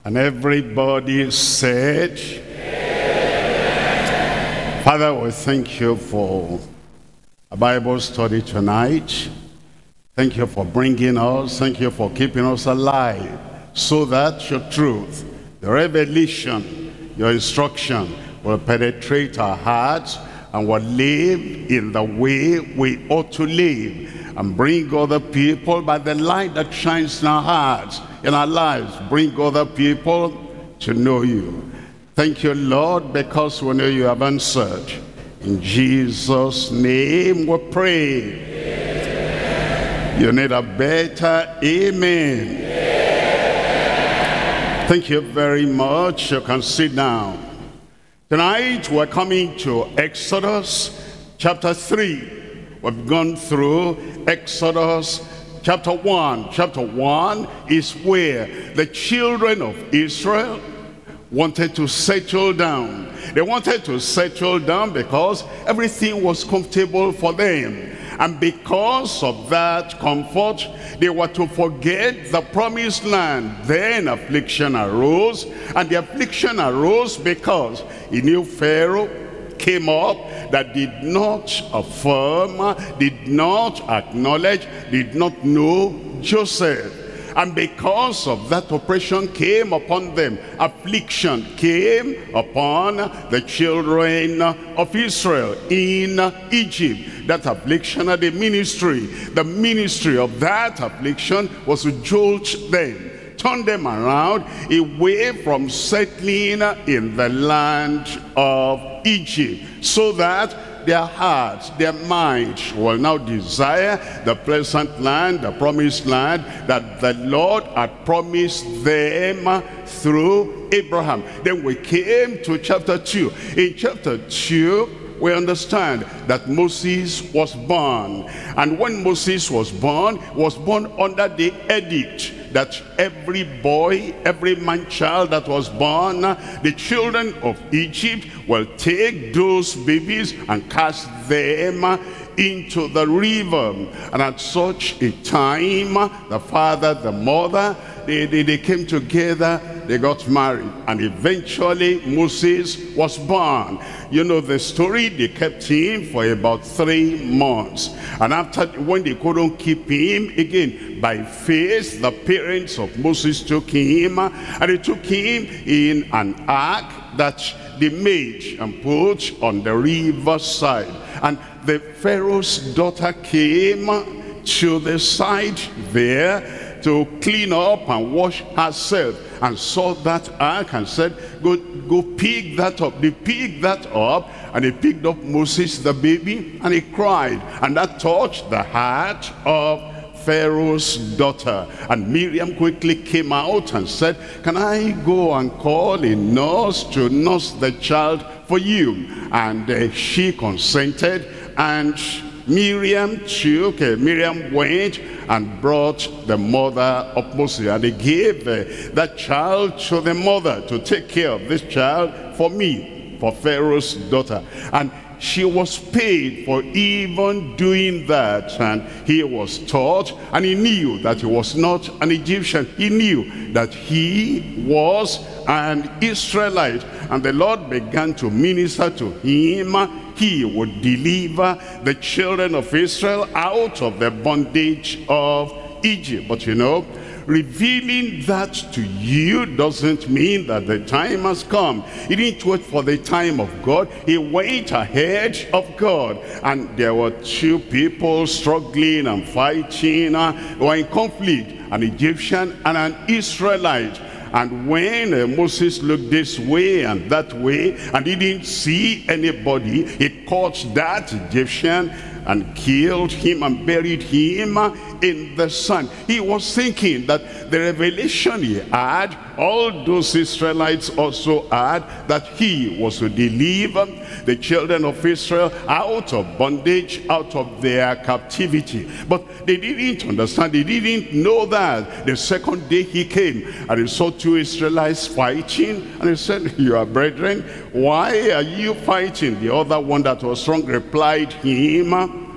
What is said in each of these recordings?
And everybody said, Amen. Father, we thank you for a Bible study tonight. Thank you for bringing us. Thank you for keeping us alive, so that your truth, the revelation, your instruction will penetrate our hearts and will live in the way we ought to live, and bring other people by the light that shines in our hearts, in our lives, bring other people to know you. Thank you, Lord, because we know you have answered. In Jesus' name we pray. Amen. You need a better amen. Amen. Thank you very much. You can sit down. Tonight we're coming to Exodus chapter 3. We've gone through Exodus chapter 1. Chapter 1 is where the children of Israel wanted to settle down. They wanted to settle down because everything was comfortable for them. And because of that comfort, they were to forget the promised land. Then affliction arose, and the affliction arose because a new Pharaoh came up that did not affirm, did not acknowledge, did not know Joseph. And because of that, oppression came upon them. Affliction came upon the children of Israel in Egypt. That affliction had a ministry. The ministry of that affliction was to jolt them, turn them around away from settling in the land of Egypt, so that their hearts, their minds will now desire the pleasant land, the promised land that the Lord had promised them through Abraham. Then we came to chapter 2. In chapter 2, we understand that Moses was born. And when Moses was born under the edict that every boy, every man-child that was born, the children of Egypt will take those babies and cast them into the river. And at such a time, the father, the mother, they came together, they got married, and eventually Moses was born. You know the story. They kept him for about 3 months, and after, when they couldn't keep him again, by faith the parents of Moses took him, and they took him in an ark that they made and put on the riverside. And the Pharaoh's daughter came to the side there to clean up and wash herself, and saw that ark and said, go pick that up. They picked that up, and they picked up Moses the baby, and he cried, and that touched the heart of Pharaoh's daughter. And Miriam quickly came out and said, can I go and call a nurse to nurse the child for you? And she consented, and Miriam went and brought the mother of Moses, and they gave that child to the mother to take care of this child for me, for Pharaoh's daughter. And she was paid for even doing that, and he was taught, and he knew that he was not an Egyptian. He knew that he was an Israelite, and the Lord began to minister to him. He would deliver the children of Israel out of the bondage of Egypt. But you know, revealing that to you doesn't mean that the time has come. He didn't wait for the time of God. He went ahead of God. And there were 2 people struggling and fighting, were in conflict, an Egyptian and an Israelite. And when Moses looked this way and that way and he didn't see anybody, he caught that Egyptian and killed him and buried him in the sand. He was thinking that the revelation he had, all those Israelites also had, that he was to deliver the children of Israel out of bondage, out of their captivity. But they didn't understand, they didn't know that. The second day he came and he saw 2 Israelites fighting, and he said, you are brethren, why are you fighting? The other one that was strong replied him,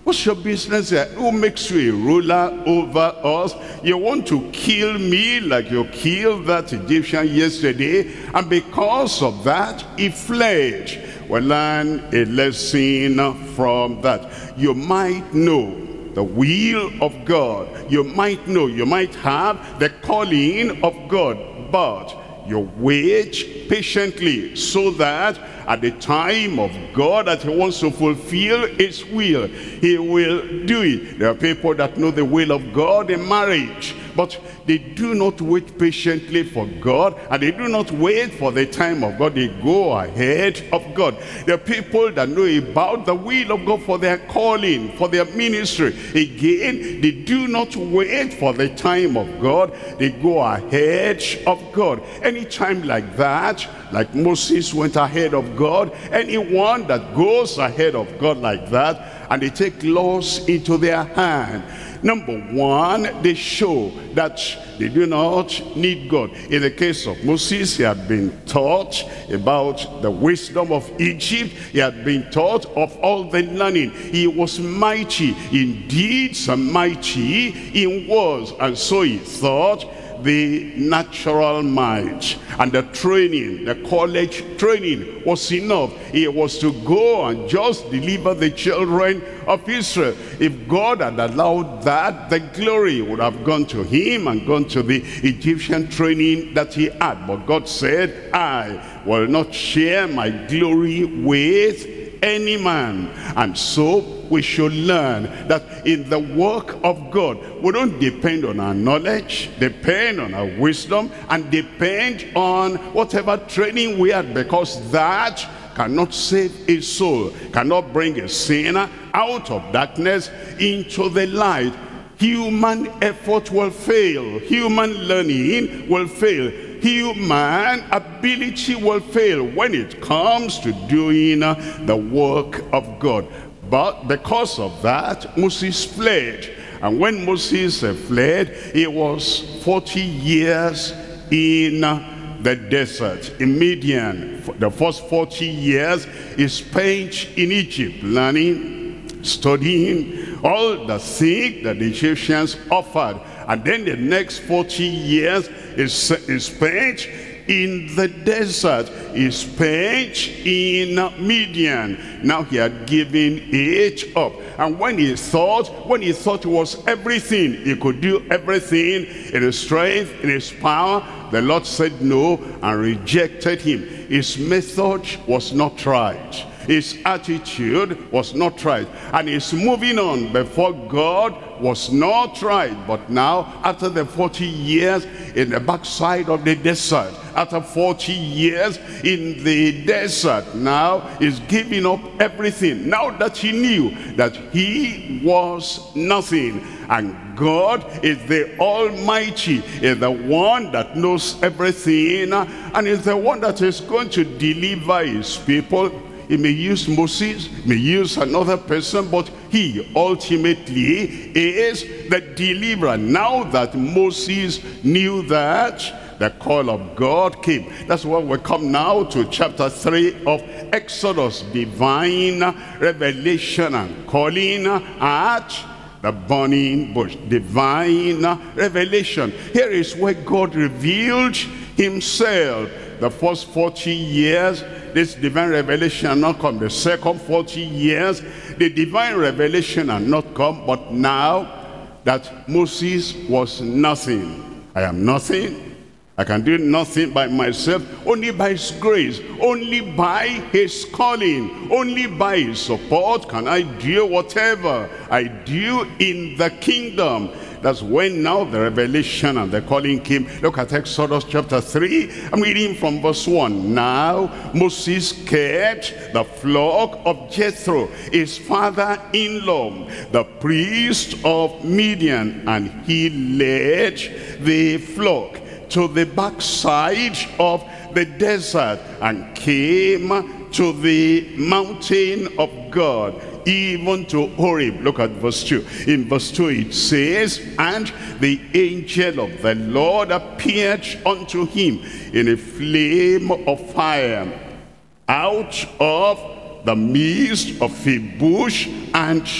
What's your business here? Who makes you a ruler over us? You want to kill me like you killed that Egyptian yesterday, and because of that, he fled. Well, learn a lesson from that. You might know the will of God. You might know, you might have the calling of God, but you wait patiently so that at the time of God that he wants to fulfill his will, he will do it. There are people that know the will of God in marriage, but they do not wait patiently for God, and they do not wait for the time of God. They go ahead of God. There are people that know about the will of God for their calling, for their ministry. Again, they do not wait for the time of God. They go ahead of God. Anytime like that, like Moses went ahead of God, anyone that goes ahead of God like that, and they take laws into their hand, number one, they show that they do not need God. In the case of Moses, he had been taught about the wisdom of Egypt. He had been taught of all the learning. He was mighty in deeds and mighty in words. And so he thought the natural might and the training, the college training was enough. He was to go and just deliver the children of Israel. If God had allowed that, the glory would have gone to him and gone to the Egyptian training that he had. But God said, I will not share my glory with any man. And so we should learn that in the work of God, we don't depend on our knowledge, depend on our wisdom, and depend on whatever training we had, because that cannot save a soul, cannot bring a sinner out of darkness into the light. Human effort will fail. Human learning will fail. Human ability will fail when it comes to doing the work of God. But because of that, Moses fled. And when Moses fled, he was 40 years in the desert, in Midian. The first 40 years he spent in Egypt, learning, studying all the things that the Egyptians offered. And then the next 40 years is spent in the desert. He spent in Midian. Now he had given it up. And when he thought it was everything, he could do everything in his strength, in his power, the Lord said no and rejected him. His method was not right. His attitude was not right. And his moving on before God was not right. But now, after the 40 years in the backside of the desert, after 40 years in the desert, now he's giving up everything. Now that he knew that he was nothing, and God is the Almighty, is the one that knows everything, and is the one that is going to deliver his people. He may use Moses, may use another person, but he ultimately is the deliverer. Now that Moses knew that, the call of God came. That's why we come now to chapter 3 of Exodus, divine revelation and calling at the burning bush. Divine revelation. Here is where God revealed himself. The first 40 years, this divine revelation had not come. The second 40 years, the divine revelation had not come. But now that Moses was nothing, I am nothing, I can do nothing by myself, only by his grace, only by his calling, only by his support can I do whatever I do in the kingdom. That's when now the revelation and the calling came. Look at Exodus chapter 3. I'm reading from verse 1. Now Moses kept the flock of Jethro, his father-in-law, the priest of Midian, and he led the flock to the backside of the desert and came to the mountain of God, even to Horeb. Look at verse 2. In verse 2 it says, and the angel of the Lord appeared unto him in a flame of fire out of the midst of a bush, and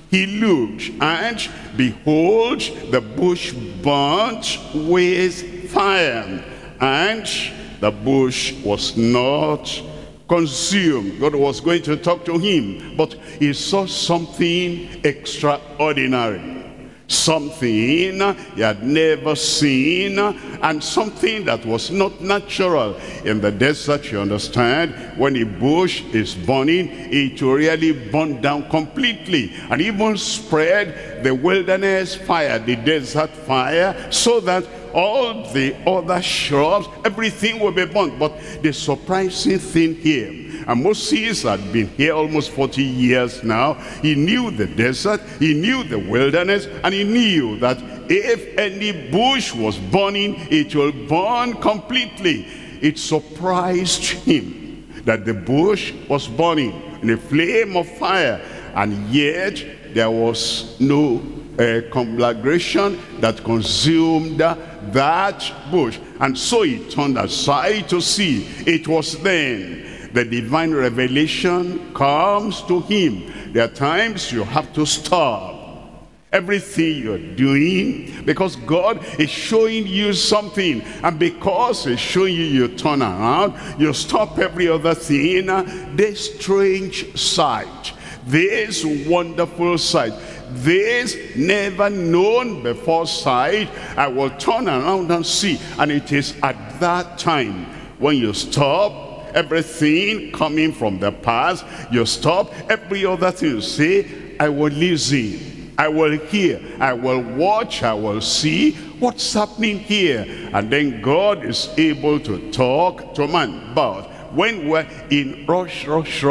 he looked, and behold, the bush burnt with fire, and the bush was not consumed. God was going to talk to him, but he saw something extraordinary. Something he had never seen, and something that was not natural. In the desert, you understand, when a bush is burning, it will really burn down completely, and even spread the wilderness fire, the desert fire, so that all the other shrubs, everything will be burnt. But the surprising thing here, and Moses had been here almost 40 years now. He knew the desert, he knew the wilderness, and he knew that if any bush was burning, it will burn completely. It surprised him that the bush was burning in a flame of fire, and yet there was no conflagration that consumed that bush. And so he turned aside to see. It was then the divine revelation comes to him. There are times you have to stop everything you're doing, because God is showing you something, and because he's showing you, you turn around, you stop every other thing. This strange sight, this wonderful sight, this never known before sight, I will turn around and see. And it is at that time when you stop everything coming from the past, you stop every other thing, you say, I will listen, I will hear, I will watch, I will see what's happening here. And then God is able to talk to man. But when we're in rush,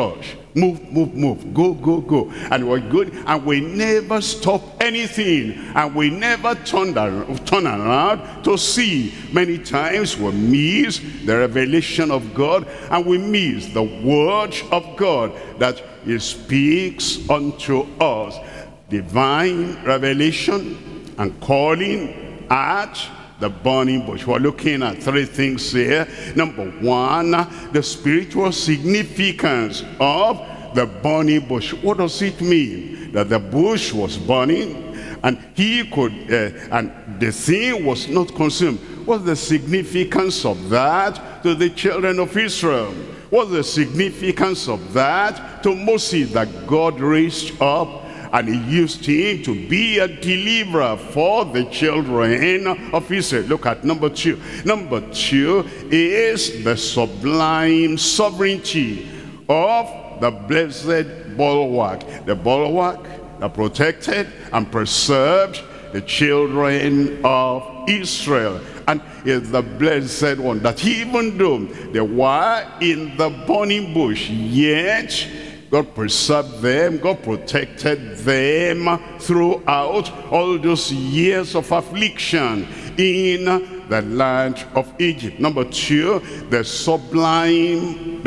move, go, and we're good, and we never stop anything, and we never turn around to see. Many times we miss the revelation of God, and we miss the word of God that he speaks unto us. Divine revelation and calling at the burning bush. We're looking at three things here. Number one, the spiritual significance of the burning bush. What does it mean that the bush was burning and he could and the thing was not consumed? What's the significance of that to the children of Israel? What's the significance of that to Moses, that God raised up and he used him to be a deliverer for the children of Israel? Look at number two. Number two is the sublime sovereignty of the blessed bulwark. The bulwark that protected and preserved the children of Israel. And is the blessed one that even though they were in the burning bush, yet God preserved them, God protected them throughout all those years of affliction in the land of Egypt. Number two, the sublime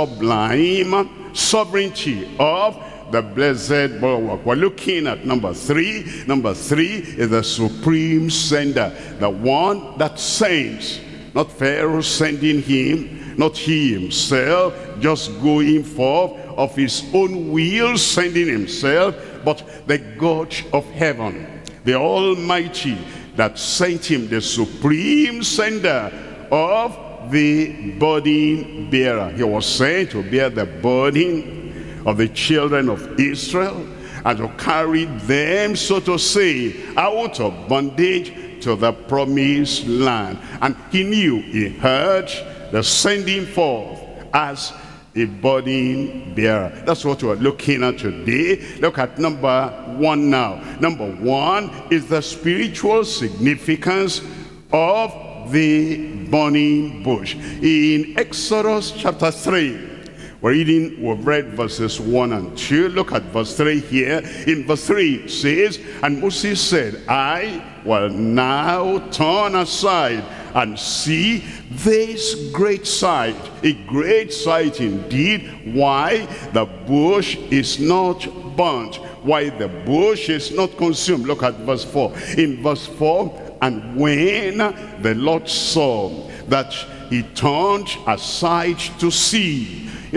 sovereignty of the blessed bulwark. We're looking at number three. Number three is the supreme sender, the one that sends. Not Pharaoh sending him, not he himself just going forth of his own will, sending himself, but the God of heaven, the Almighty, that sent him, the supreme sender of the burden bearer. He was sent to bear the burden of the children of Israel and to carry them, so to say, out of bondage to the promised land. And he knew, he heard the sending forth as a burden bearer. That's what we're looking at today. Look at number one now. Number one is the spiritual significance of the burning bush. In Exodus chapter 3, we've read verses 1 and 2. Look at verse 3 here. In verse 3 it says, and Moses said, I will now turn aside and see this great sight, a great sight indeed, why the bush is not burnt, why the bush is not consumed. Look at verse 4. In verse 4, and when the Lord saw that he turned aside to see. You know,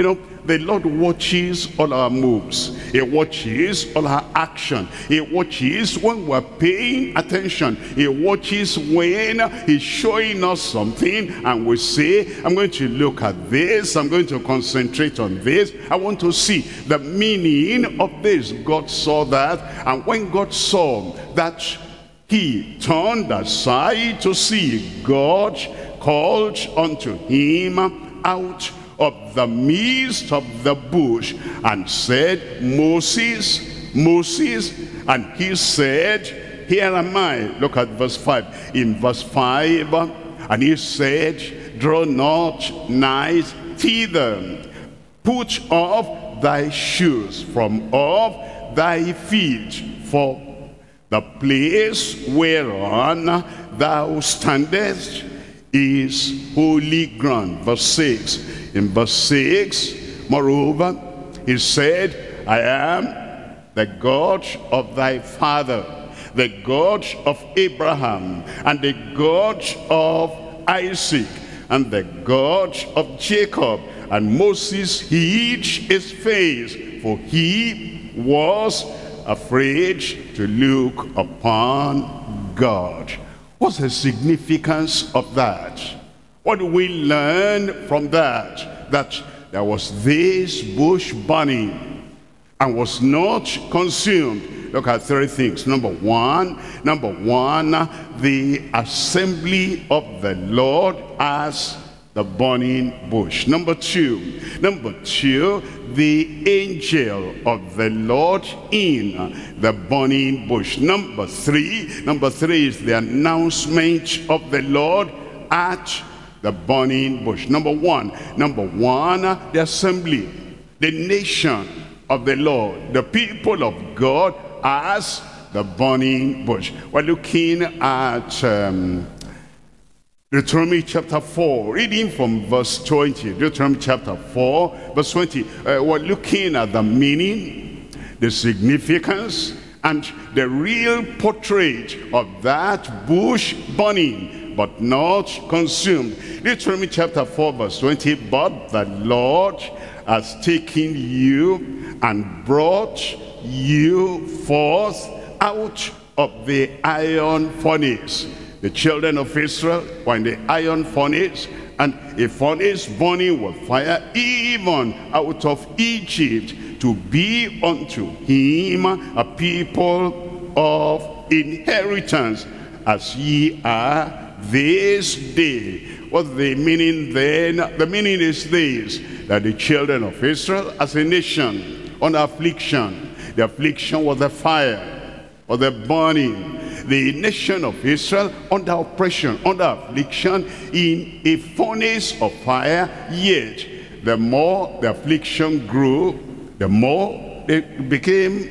the Lord watches all our moves. He watches all our action. He watches when we're paying attention. He watches when he's showing us something and we say, I'm going to look at this. I'm going to concentrate on this. I want to see the meaning of this. God saw that, and when God saw that, he turned aside to see. God called unto him out of the midst of the bush and said, Moses, Moses. And he said, here am I. Look at verse 5. In verse 5, and he said, draw not nigh thither. Put off thy shoes from off thy feet, for the place whereon thou standest is holy ground. Verse 6. In verse 6, moreover, he said, I am the God of thy father, the God of Abraham, and the God of Isaac, and the God of Jacob. And Moses hid his face, for he was afraid to look upon God. What's the significance of that? What do we learn from that? That there was this bush burning and was not consumed. Look at three things. Number one, the assembly of the Lord as the burning bush. Number two, the angel of the Lord in the burning bush. Number three is the announcement of the Lord at the burning bush. Number one, the assembly, the nation of the Lord, the people of God as the burning bush. We're looking at Deuteronomy chapter 4, reading from verse 20. Deuteronomy chapter 4, verse 20. We're looking at the meaning, the significance, and the real portrait of that bush burning, but not consumed. Deuteronomy chapter 4, verse 20. But the Lord has taken you and brought you forth out of the iron furnace. The children of Israel were in the iron furnace, and a furnace burning with fire, even out of Egypt, to be unto him a people of inheritance, as ye are this day. What's the meaning then? The meaning is this, that the children of Israel as a nation under affliction. The affliction was the fire, or the burning. The nation of Israel under oppression, under affliction, in a furnace of fire. Yet the more the affliction grew, the more they became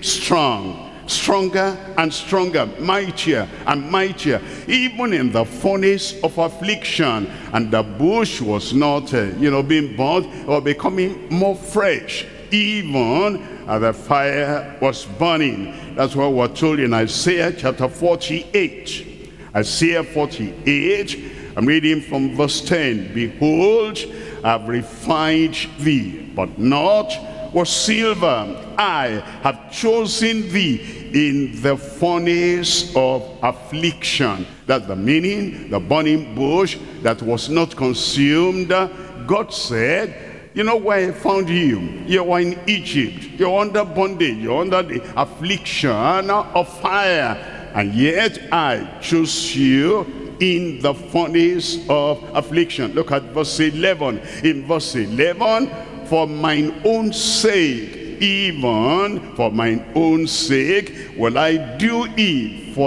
stronger and stronger, mightier and mightier, even in the furnace of affliction. And the bush was not being burnt or becoming more fresh, even as the fire was burning. That's what we're told in Isaiah chapter 48. Isaiah 48, I'm reading from verse 10. Behold, I have refined thee, but not with silver. I have chosen thee in the furnace of affliction. That's the meaning, the burning bush that was not consumed. God said, you know where I found you? You were in Egypt. You're under bondage. You're under the affliction of fire. And yet I chose you in the furnace of affliction. Look at verse 11. In verse 11, for mine own sake, even for mine own sake, will I do it. For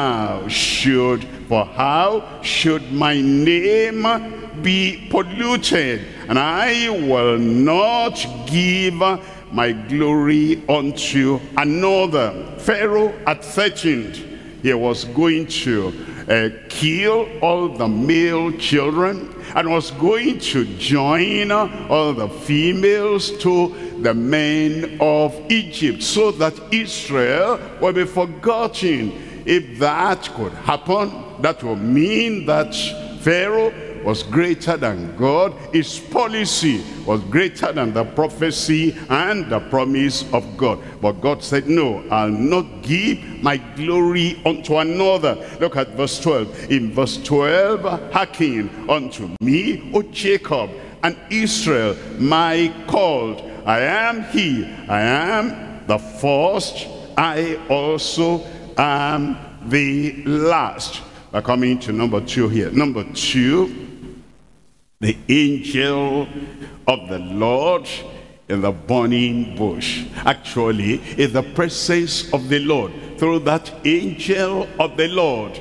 how should my name be polluted? And I will not give my glory unto another. Pharaoh had threatened he was going to kill all the male children and was going to join all the females to the men of Egypt, so that Israel will be forgotten. If that could happen, that would mean that Pharaoh was greater than God. His policy was greater than the prophecy and the promise of God. But God said, no, I'll not give my glory unto another. Look at verse 12. In verse 12, hearken unto me, O Jacob, and Israel, my called. I am he, I am the first, I also am the last. We're coming to number 2 here. Number 2, the angel of the Lord in the burning bush. Actually, it's the presence of the Lord through that angel of the Lord.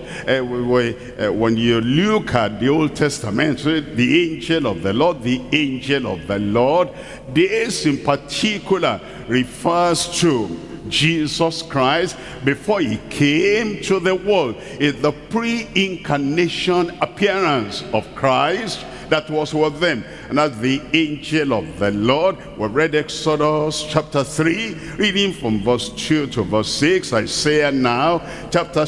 When you look at the Old Testament, the angel of the Lord, the angel of the Lord, this in particular refers to Jesus Christ before he came to the world. It's the pre-incarnation appearance of Christ that was with them, and that's the angel of the Lord. We read Exodus chapter 3, reading from verse 2 to verse 6. Isaiah now chapter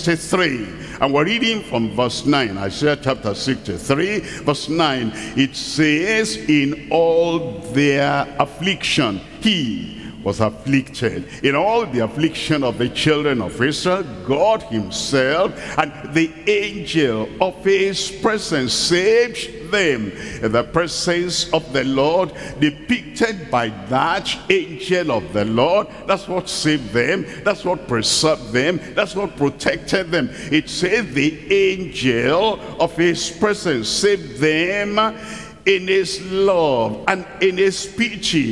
63, and we're reading from verse 9. Isaiah chapter 63 verse 9. It says, in all their affliction he was afflicted. In all the affliction of the children of Israel, God himself and the angel of his presence saved them. In the presence of the Lord, depicted by that angel of the Lord, that's what saved them, that's what preserved them, that's what protected them. It says the angel of his presence saved them. In his love and in his pity,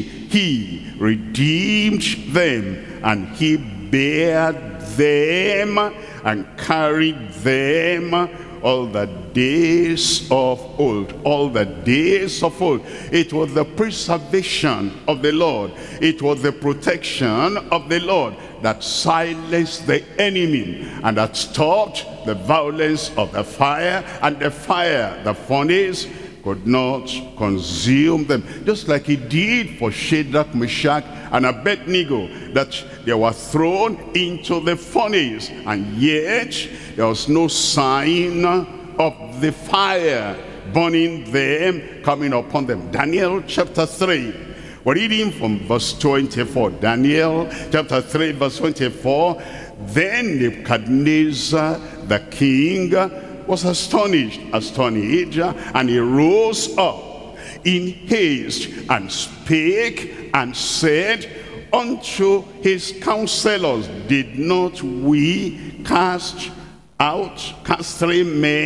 he redeemed them, and he bare them and carried them all the days of old. All the days of old. It was the preservation of the Lord. It was the protection of the Lord that silenced the enemy and that stopped the violence of the fire, and the fire, the furnace, could not consume them. Just like he did for Shadrach, Meshach, and Abednego, that they were thrown into the furnace, and yet there was no sign of the fire burning them, coming upon them. Daniel chapter 3. We're reading from verse 24. Daniel chapter 3 verse 24. Then Nebuchadnezzar the king was astonished, and he rose up in haste and spake and said unto his counselors, did not we cast 3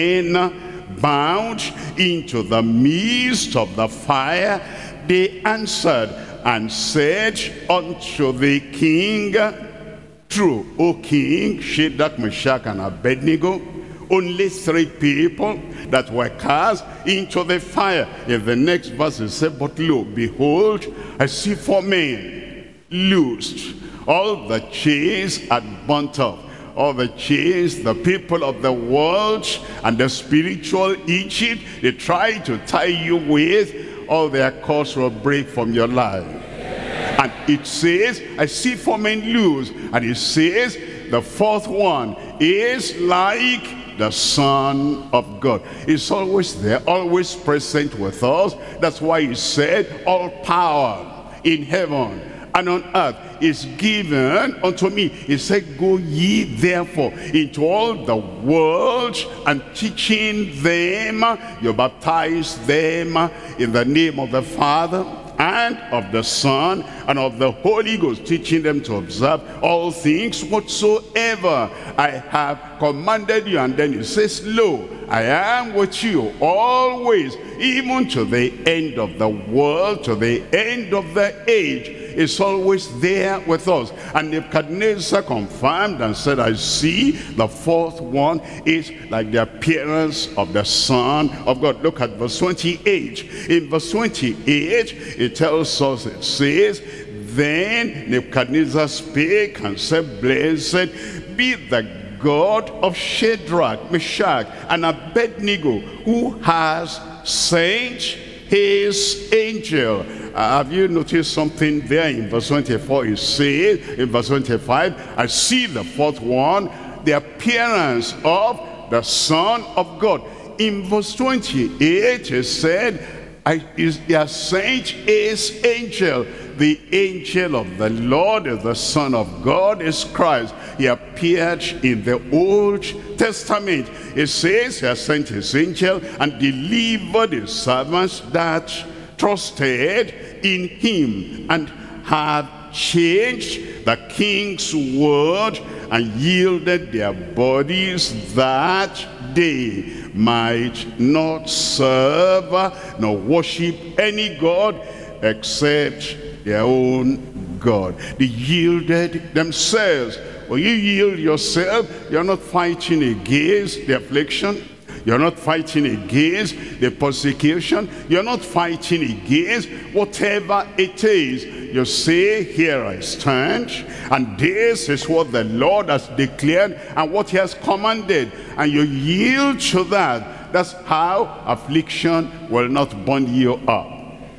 men bound into the midst of the fire? They answered and said unto the king, true, O king, Shadrach, Meshach, and Abednego, only 3 people that were cast into the fire. In the next verse it said, but lo, behold, I see 4 men loosed. All the chains had burnt off. All the chains, the people of the world and the spiritual Egypt, they try to tie you with, all their cords will break from your life. And it says, I see 4 men loose. And it says, the 4th one is like the Son of God. He's always there, always present with us. That's why he said, all power in heaven and on earth is given unto me. He said, go ye therefore into all the world, and teaching them, you baptize them in the name of the Father and of the Son and of the Holy Ghost, teaching them to observe all things whatsoever I have commanded you. And then it says, lo, I am with you always, even to the end of the world, to the end of the age. Is always there with us. And Nebuchadnezzar confirmed and said, I see the 4th one is like the appearance of the Son of God. Look at verse 28. In verse 28, it tells us, it says, then Nebuchadnezzar spake and said, blessed be the God of Shadrach, Meshach, and Abednego, who has sent his angel. Have you noticed something there in verse 24? It says in verse 25, I see the 4th one, the appearance of the Son of God. in verse 28, he said, he has sent his angel. The angel of the Lord, the Son of God, is Christ. He appeared in the Old Testament. It says he has sent his angel and delivered his servants that trusted in him, and have changed the king's word and yielded their bodies that they might not serve nor worship any god except their own God. They yielded themselves. When you yield yourself, you're not fighting against the affliction. You're not fighting against the persecution. You're not fighting against whatever it is. You say, here I stand, and this is what the Lord has declared and what he has commanded. And you yield to that. That's how affliction will not burn you up.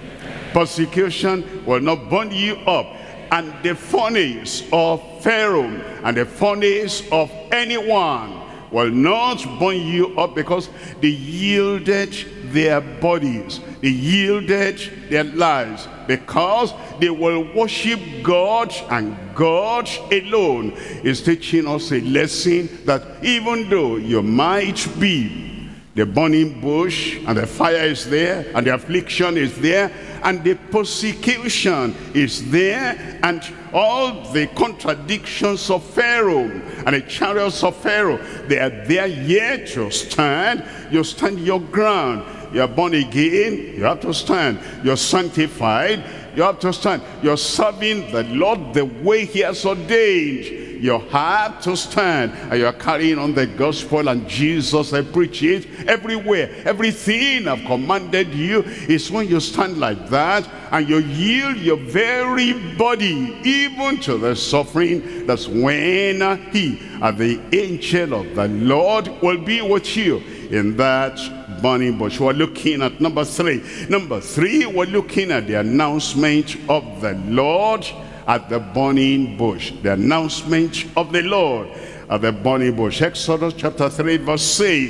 Persecution will not burn you up. And the furnace of Pharaoh and the furnace of anyone will not burn you up, because they yielded their bodies, they yielded their lives, because they will worship God and God alone. Is teaching us a lesson that even though you might be the burning bush, and the fire is there, and the affliction is there, and the persecution is there, and all the contradictions of Pharaoh and the chariots of Pharaoh, they are there, yet you stand. You stand your ground. You are born again, you have to stand. You're sanctified, you have to stand. You're serving the Lord the way he has ordained. You have to stand. And you're carrying on the gospel, and Jesus, I preach it everywhere. Everything I've commanded you is when you stand like that and you yield your very body even to the suffering. That's when he, the angel of the Lord, will be with you in that burning bush. We're looking at number three. Number three, we're looking at the announcement of the Lord at the burning bush. The announcement of the Lord at the burning bush. Exodus chapter 3 verse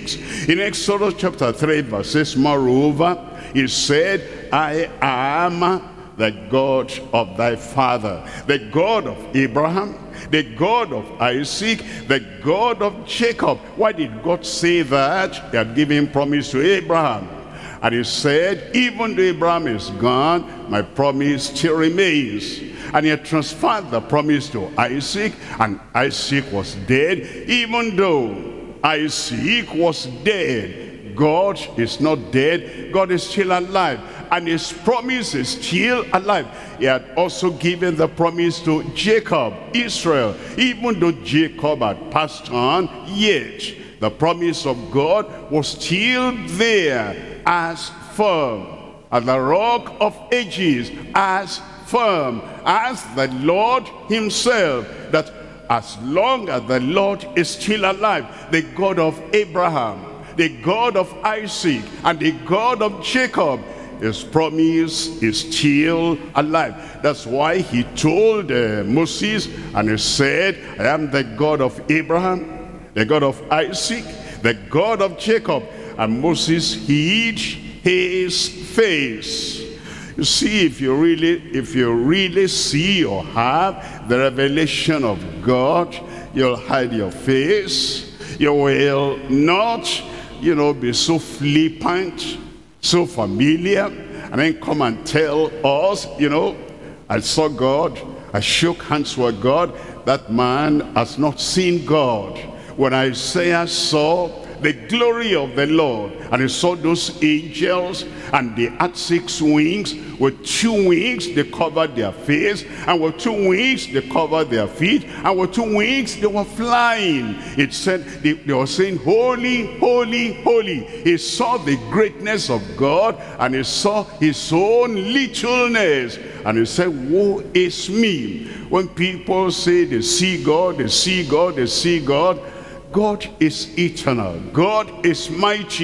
6. In Exodus chapter 3 verse 6, moreover, he said, I am the God of thy father, the God of Abraham, the God of Isaac, the God of Jacob. Why did God say that? He had given promise to Abraham. And he said, even though Abraham is gone, my promise still remains. And he had transferred the promise to Isaac, and Isaac was dead. Even though Isaac was dead, God is not dead. God is still alive, and his promise is still alive. He had also given the promise to Jacob, Israel. Even though Jacob had passed on, yet the promise of God was still there, as firm as the rock of ages, as firm as the Lord himself, that as long as the Lord is still alive, the God of Abraham, the God of Isaac, and the God of Jacob, his promise is still alive. That's why he told Moses, and he said, I am the God of Abraham, the God of Isaac, the God of Jacob. And Moses hid his face. You see, if you really see or have the revelation of God, you'll hide your face. You will not, be so flippant, so familiar, and then come and tell us, I saw God, I shook hands with God. That man has not seen God. When Isaiah saw the glory of the Lord, and he saw those angels, and they had 6 wings. With 2 wings they covered their face, and with 2 wings they covered their feet, and with 2 wings they were flying. It said they were saying, holy, holy, holy. He saw the greatness of God, and he saw his own littleness, and he said, woe is me. When people say they see God, they see God, they see God, God is eternal. God is mighty.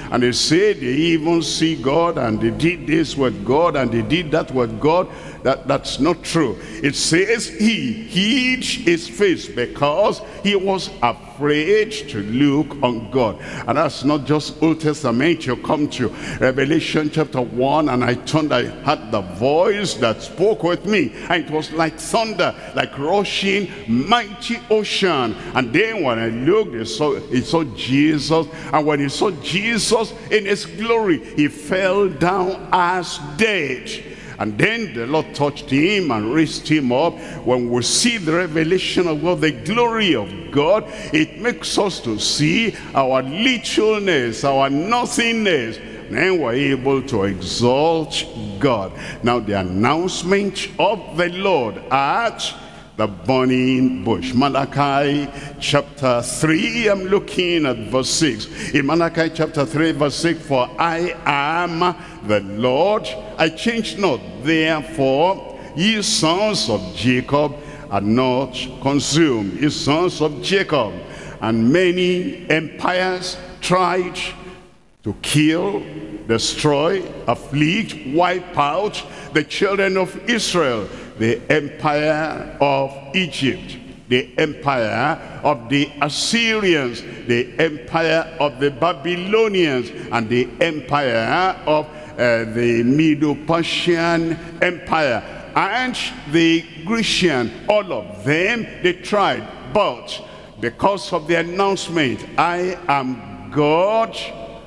And they say they even see God, and they did this with God, and they did that with God. That's not true. It says he hid his face because he was afraid to look on God. And that's not just Old Testament. You come to Revelation chapter 1, and I heard the voice that spoke with me, and it was like thunder, like rushing mighty ocean. And then when I looked, he saw Jesus, and when he saw Jesus in his glory, he fell down as dead. And then the Lord touched him and raised him up. When we see the revelation of God, the glory of God, it makes us to see our littleness, our nothingness. Then we're able to exalt God. Now the announcement of the Lord at the burning bush. Malachi chapter 3, I'm looking at verse 6. In Malachi chapter 3 verse 6, for I am the Lord, I change not, therefore ye sons of Jacob are not consumed. Ye sons of Jacob. And many empires tried to kill, destroy, afflict, wipe out the children of Israel. The empire of Egypt, the empire of the Assyrians, the empire of the Babylonians, and the empire of the Medo-Persian Empire, and the Grecian. All of them, they tried. But because of the announcement, I am God,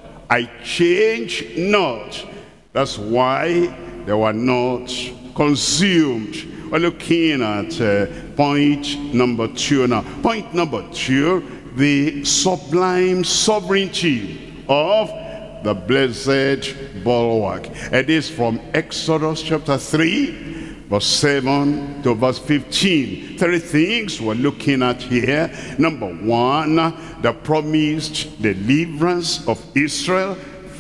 I change not. That's why they were not consumed. We're looking at point number 2 now. Point number 2, the sublime sovereignty of the blessed bulwark. It is from Exodus chapter 3, verse 7 to verse 15. 3 things we're looking at here. Number 1, the promised deliverance of Israel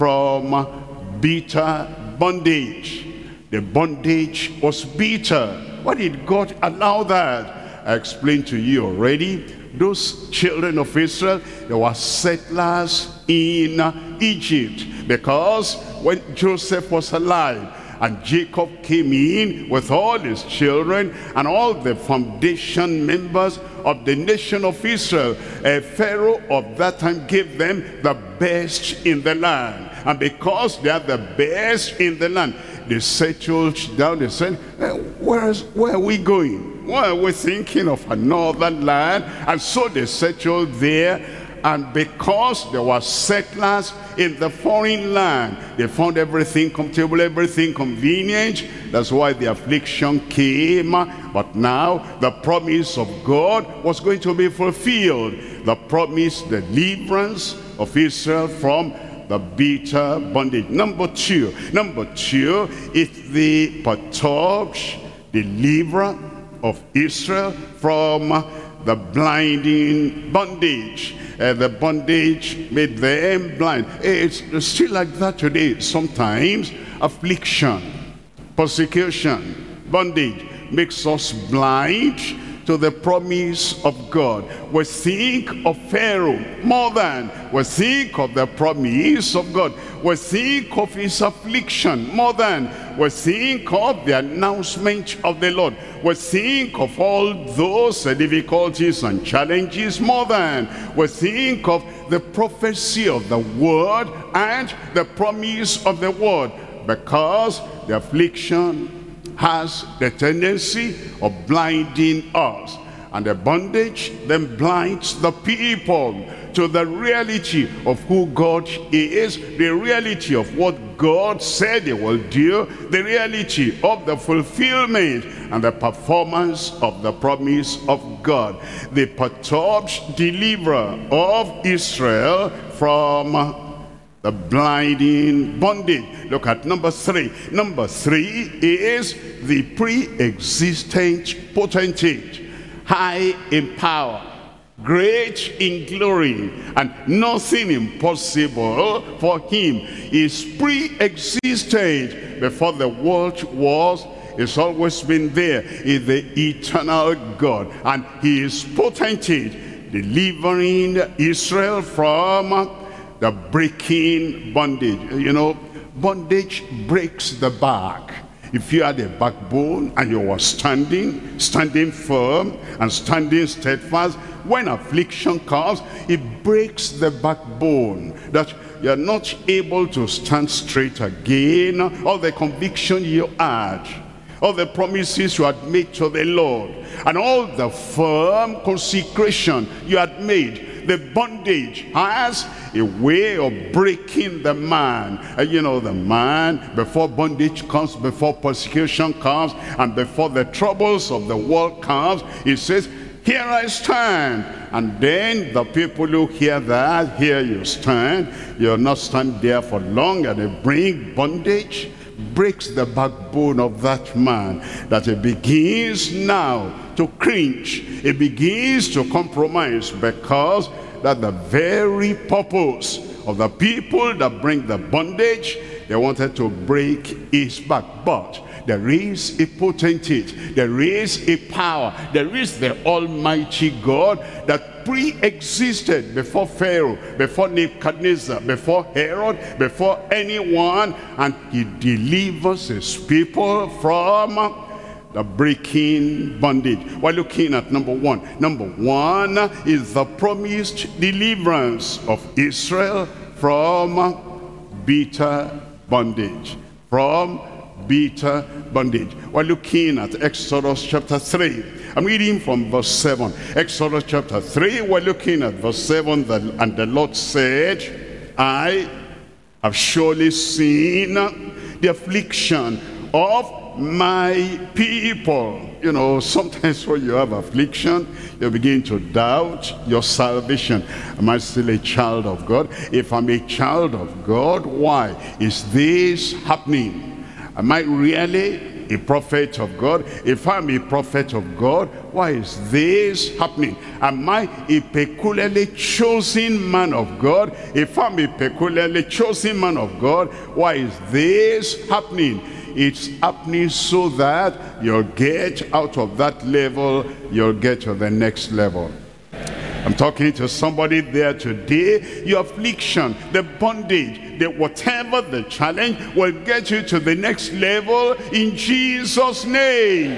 from bitter bondage. The bondage was bitter. Why did God allow that? I explained to you already. Those children of Israel, they were settlers in Egypt, because when Joseph was alive and Jacob came in with all his children and all the foundation members of the nation of Israel, Pharaoh of that time gave them the best in the land. And because they are the best in the land, they settled down. They said, where are we going? Why are we thinking of another land? And so they settled there. And because there were settlers in the foreign land, they found everything comfortable, everything convenient. That's why the affliction came. But now the promise of God was going to be fulfilled. The promised deliverance of Israel from the bitter bondage. Number 2 is the perturbed deliverer of Israel from the blinding bondage. The bondage made them blind. It's still like that today. Sometimes affliction, persecution, bondage makes us blind to the promise of God. We think of Pharaoh more than we think of the promise of God. We think of his affliction more than we think of the announcement of the Lord. We think of all those difficulties and challenges more than we think of the prophecy of the word and the promise of the word, because the affliction has the tendency of blinding us, and the bondage then blinds the people to the reality of who God is, the reality of what God said he will do, the reality of the fulfillment and the performance of the promise of God. The perturbed deliverer of Israel from the blinding bondage. Look at number 3. Number 3 is the pre-existent potentate, high in power, great in glory, and nothing impossible for him. Is pre-existent before the world was. It's always been there. Is the eternal God, and he is potentate, delivering Israel from the breaking bondage. You know, bondage breaks the back. If you had a backbone and you were standing firm and standing steadfast, when affliction comes, it breaks the backbone, that you're not able to stand straight again. All the conviction you had, all the promises you had made to the Lord, and all the firm consecration you had made, the bondage has a way of breaking the man. And you know, the man, before bondage comes, before persecution comes, and before the troubles of the world comes, he says, here I stand. And then the people who hear that, here you stand, you'll not stand there for long, and they bring bondage, breaks the backbone of that man, that it begins now to cringe, it begins to compromise, because that the very purpose of the people that bring the bondage, they wanted to break his back. But there is a potentate, there is a power, there is the Almighty God that pre-existed before Pharaoh, before Nebuchadnezzar, before Herod, before anyone, and he delivers his people from the breaking bondage. We're looking at number one. Number one is the promised deliverance of Israel from bitter bondage. From bitter bondage. We're looking at Exodus chapter 3. I'm reading from verse 7. Exodus chapter 3, we're looking at verse 7. And the Lord said, I have surely seen the affliction of my people. You know, sometimes when you have affliction, you begin to doubt your salvation. Am I still a child of God? If I'm a child of God, why is this happening? Am I really a prophet of God? If I'm a prophet of God, why is this happening? Am I a peculiarly chosen man of God? If I'm a peculiarly chosen man of God, why is this happening? It's happening so that you'll get out of that level, you'll get to the next level. I'm talking to somebody there today. Your affliction, the bondage, whatever the challenge, will get you to the next level in Jesus' name.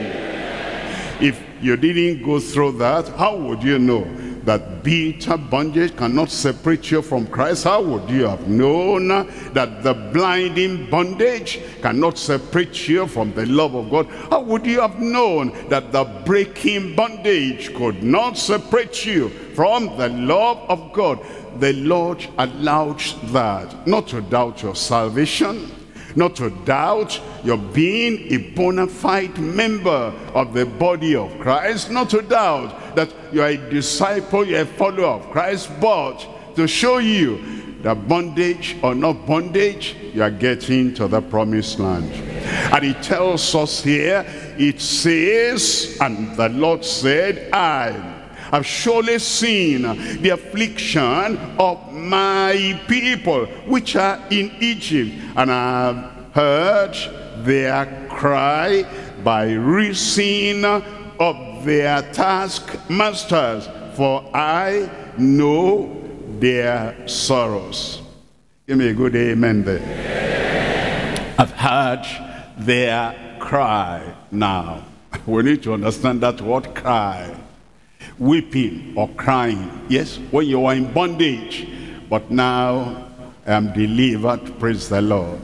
If you didn't go through that, how would you know that bitter bondage cannot separate you from Christ? How would you have known that the blinding bondage cannot separate you from the love of God? How would you have known that the breaking bondage could not separate you from the love of God? The Lord allowed that, not to doubt your salvation, not to doubt your being a bona fide member of the body of Christ, not to doubt that you are a disciple, you're a follower of Christ, but to show you that bondage or not bondage, you are getting to the promised land. And it tells us here, it says, and the Lord said, I have surely seen the affliction of my people which are in Egypt, and I have heard their cry by reason of their taskmasters, for I know their sorrows. Give me a good amen there. I've heard their cry. Now, we need to understand that word cry. Weeping or crying, yes, when you are in bondage, but now I am delivered, praise the Lord.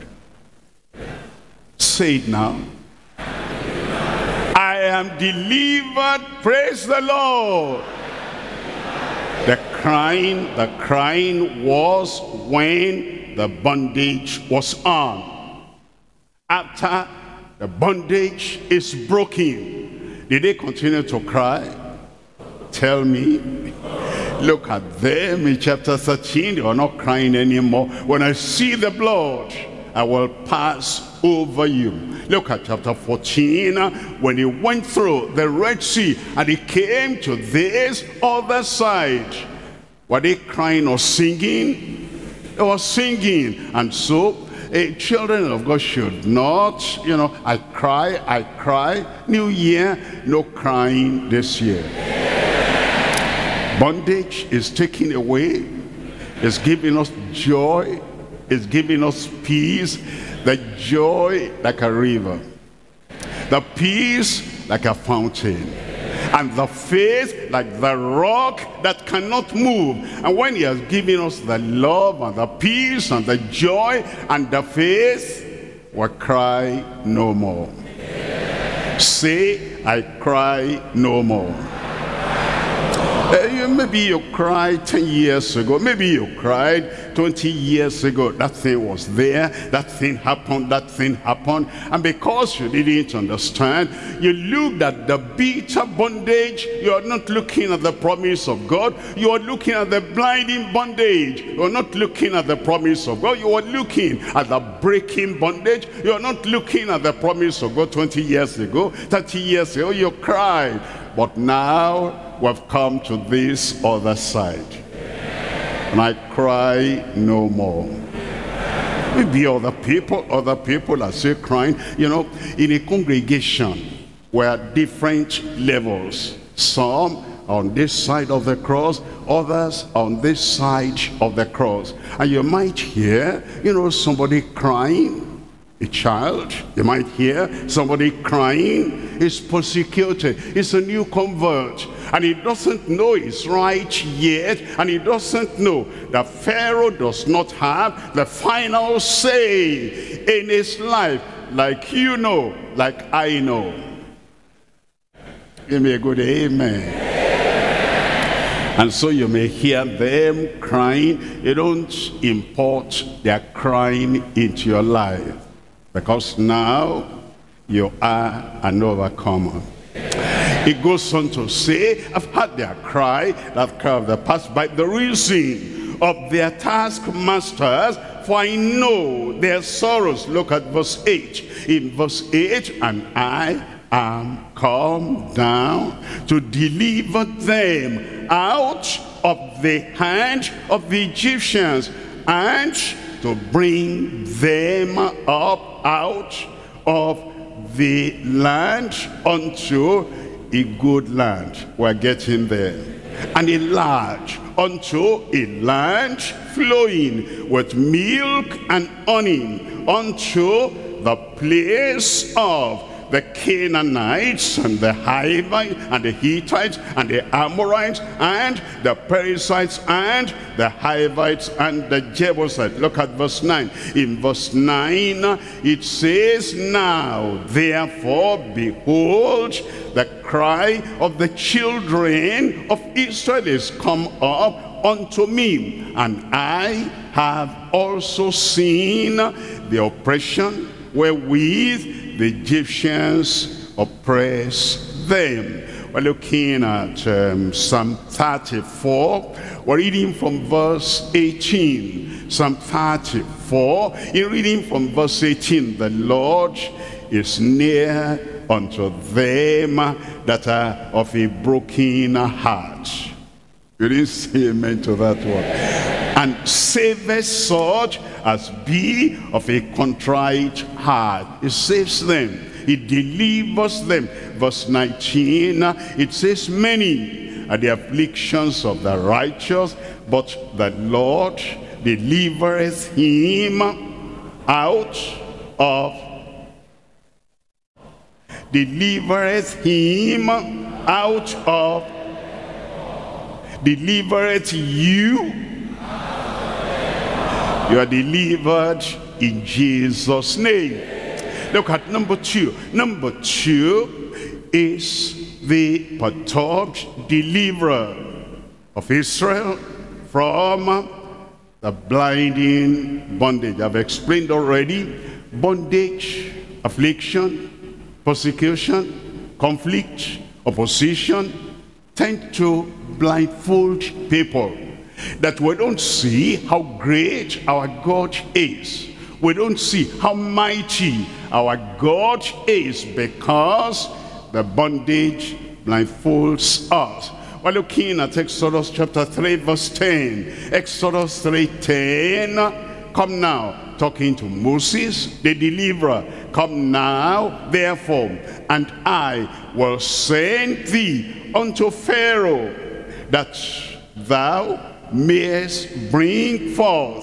Say it now. I am delivered, praise the Lord. The crying was when the bondage was on. After the bondage is broken, did they continue to cry? Tell me. Look at them in chapter 13. They are not crying anymore. When I see the blood, I will pass over you. Look at chapter 14. When he went through the Red Sea and he came to this other side, were they crying or singing? They were singing. And so children of God should not, I cry. New year, no crying this year. Bondage is taken away. It's giving us joy is giving us peace, the joy like a river, the peace like a fountain, and the faith like the rock that cannot move. And when he has given us the love and the peace and the joy and the faith, we cry no more. Say, I cry no more. Maybe you cried 10 years ago. Maybe you cried 20 years ago. That thing was there. That thing happened. That thing happened. And because you didn't understand, you looked at the bitter bondage. You are not looking at the promise of God. You are looking at the blinding bondage. You are not looking at the promise of God. You are looking at the breaking bondage. You are not looking at the promise of God 20 years ago, 30 years ago. You cried. But now we've come to this other side, and I cry no more. Maybe other people are still crying. You know, in a congregation where different levels, some on this side of the cross, others on this side of the cross, and you might hear, you know, somebody crying, a child. You might hear somebody crying, is persecuted, is a new convert, and he doesn't know he's right yet, and he doesn't know that Pharaoh does not have the final say in his life, like you know, like I know. Give me a good amen. And so you may hear them crying. You don't import their crying into your life, because now you are an overcomer. It goes on to say, I've heard their cry, that cry of the past, by the reason of their taskmasters, for I know their sorrows. Look at verse 8. In verse 8, and I am come down to deliver them out of the hand of the Egyptians, and to bring them up out of the land unto a good land. We're getting there. And a large, unto a land flowing with milk and honey, unto the place of the Canaanites and the Hivites and the Hittites and the Amorites and the Perizzites and the Hivites and the Jebusites. Look at verse 9. In verse 9 it says, now therefore behold, the cry of the children of Israel is come up unto me, and I have also seen the oppression wherewith the Egyptians oppress them. We're looking at Psalm 34. We're reading from verse 18. Psalm 34, in reading from verse 18, the Lord is near unto them that are of a broken heart. You didn't say amen to that one. And saveth such as be of a contrite heart. He saves them. He delivers them. Verse 19, it says, many are the afflictions of the righteous, but the Lord delivereth him out of, delivereth him out of, delivereth you. You are delivered in Jesus' name. Look at number two. Number two is the perturbed deliverer of Israel from the blinding bondage. I've explained already. Bondage, affliction, persecution, conflict, opposition tend to blindfold people, that we don't see how great our God is. We don't see how mighty our God is, because the bondage blindfolds us. We're looking at Exodus chapter 3 verse 10. Exodus 3:10. Come now, talking to Moses, the deliverer. Come now, therefore, and I will send thee unto Pharaoh, that thou mayest bring forth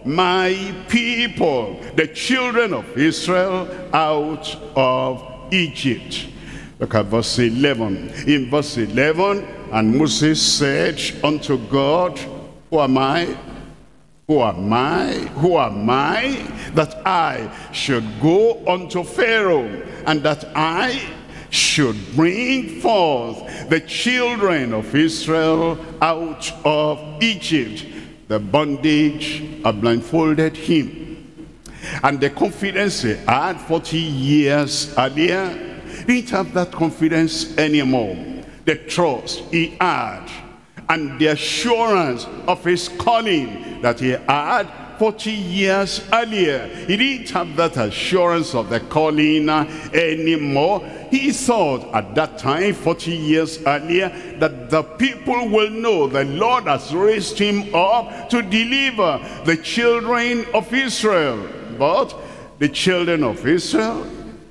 my people, the children of Israel, out of Egypt. Look at verse 11. In verse 11, and Moses said unto God, who am I? Who am I? Who am I that I should go unto Pharaoh, and that I should bring forth the children of Israel out of Egypt? The bondage had blindfolded him. And the confidence he had 40 years earlier, didn't have that confidence anymore. The trust he had and the assurance of his calling that he had 40 years earlier, he didn't have that assurance of the calling anymore. He thought at that time, 40 years earlier, that the people will know the Lord has raised him up to deliver the children of Israel. But the children of Israel,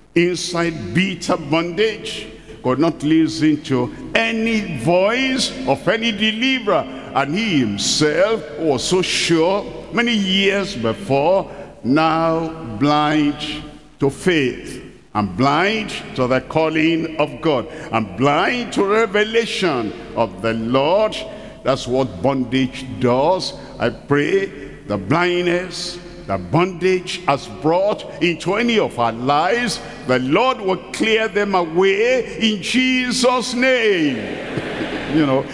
inside bitter bondage, could not listen to any voice of any deliverer. And he himself was so sure many years before, now blind to faith, and blind to the calling of God, and blind to revelation of the Lord. That's what bondage does. I pray the blindness, the bondage has brought into any of our lives, the Lord will clear them away in Jesus' name. You know,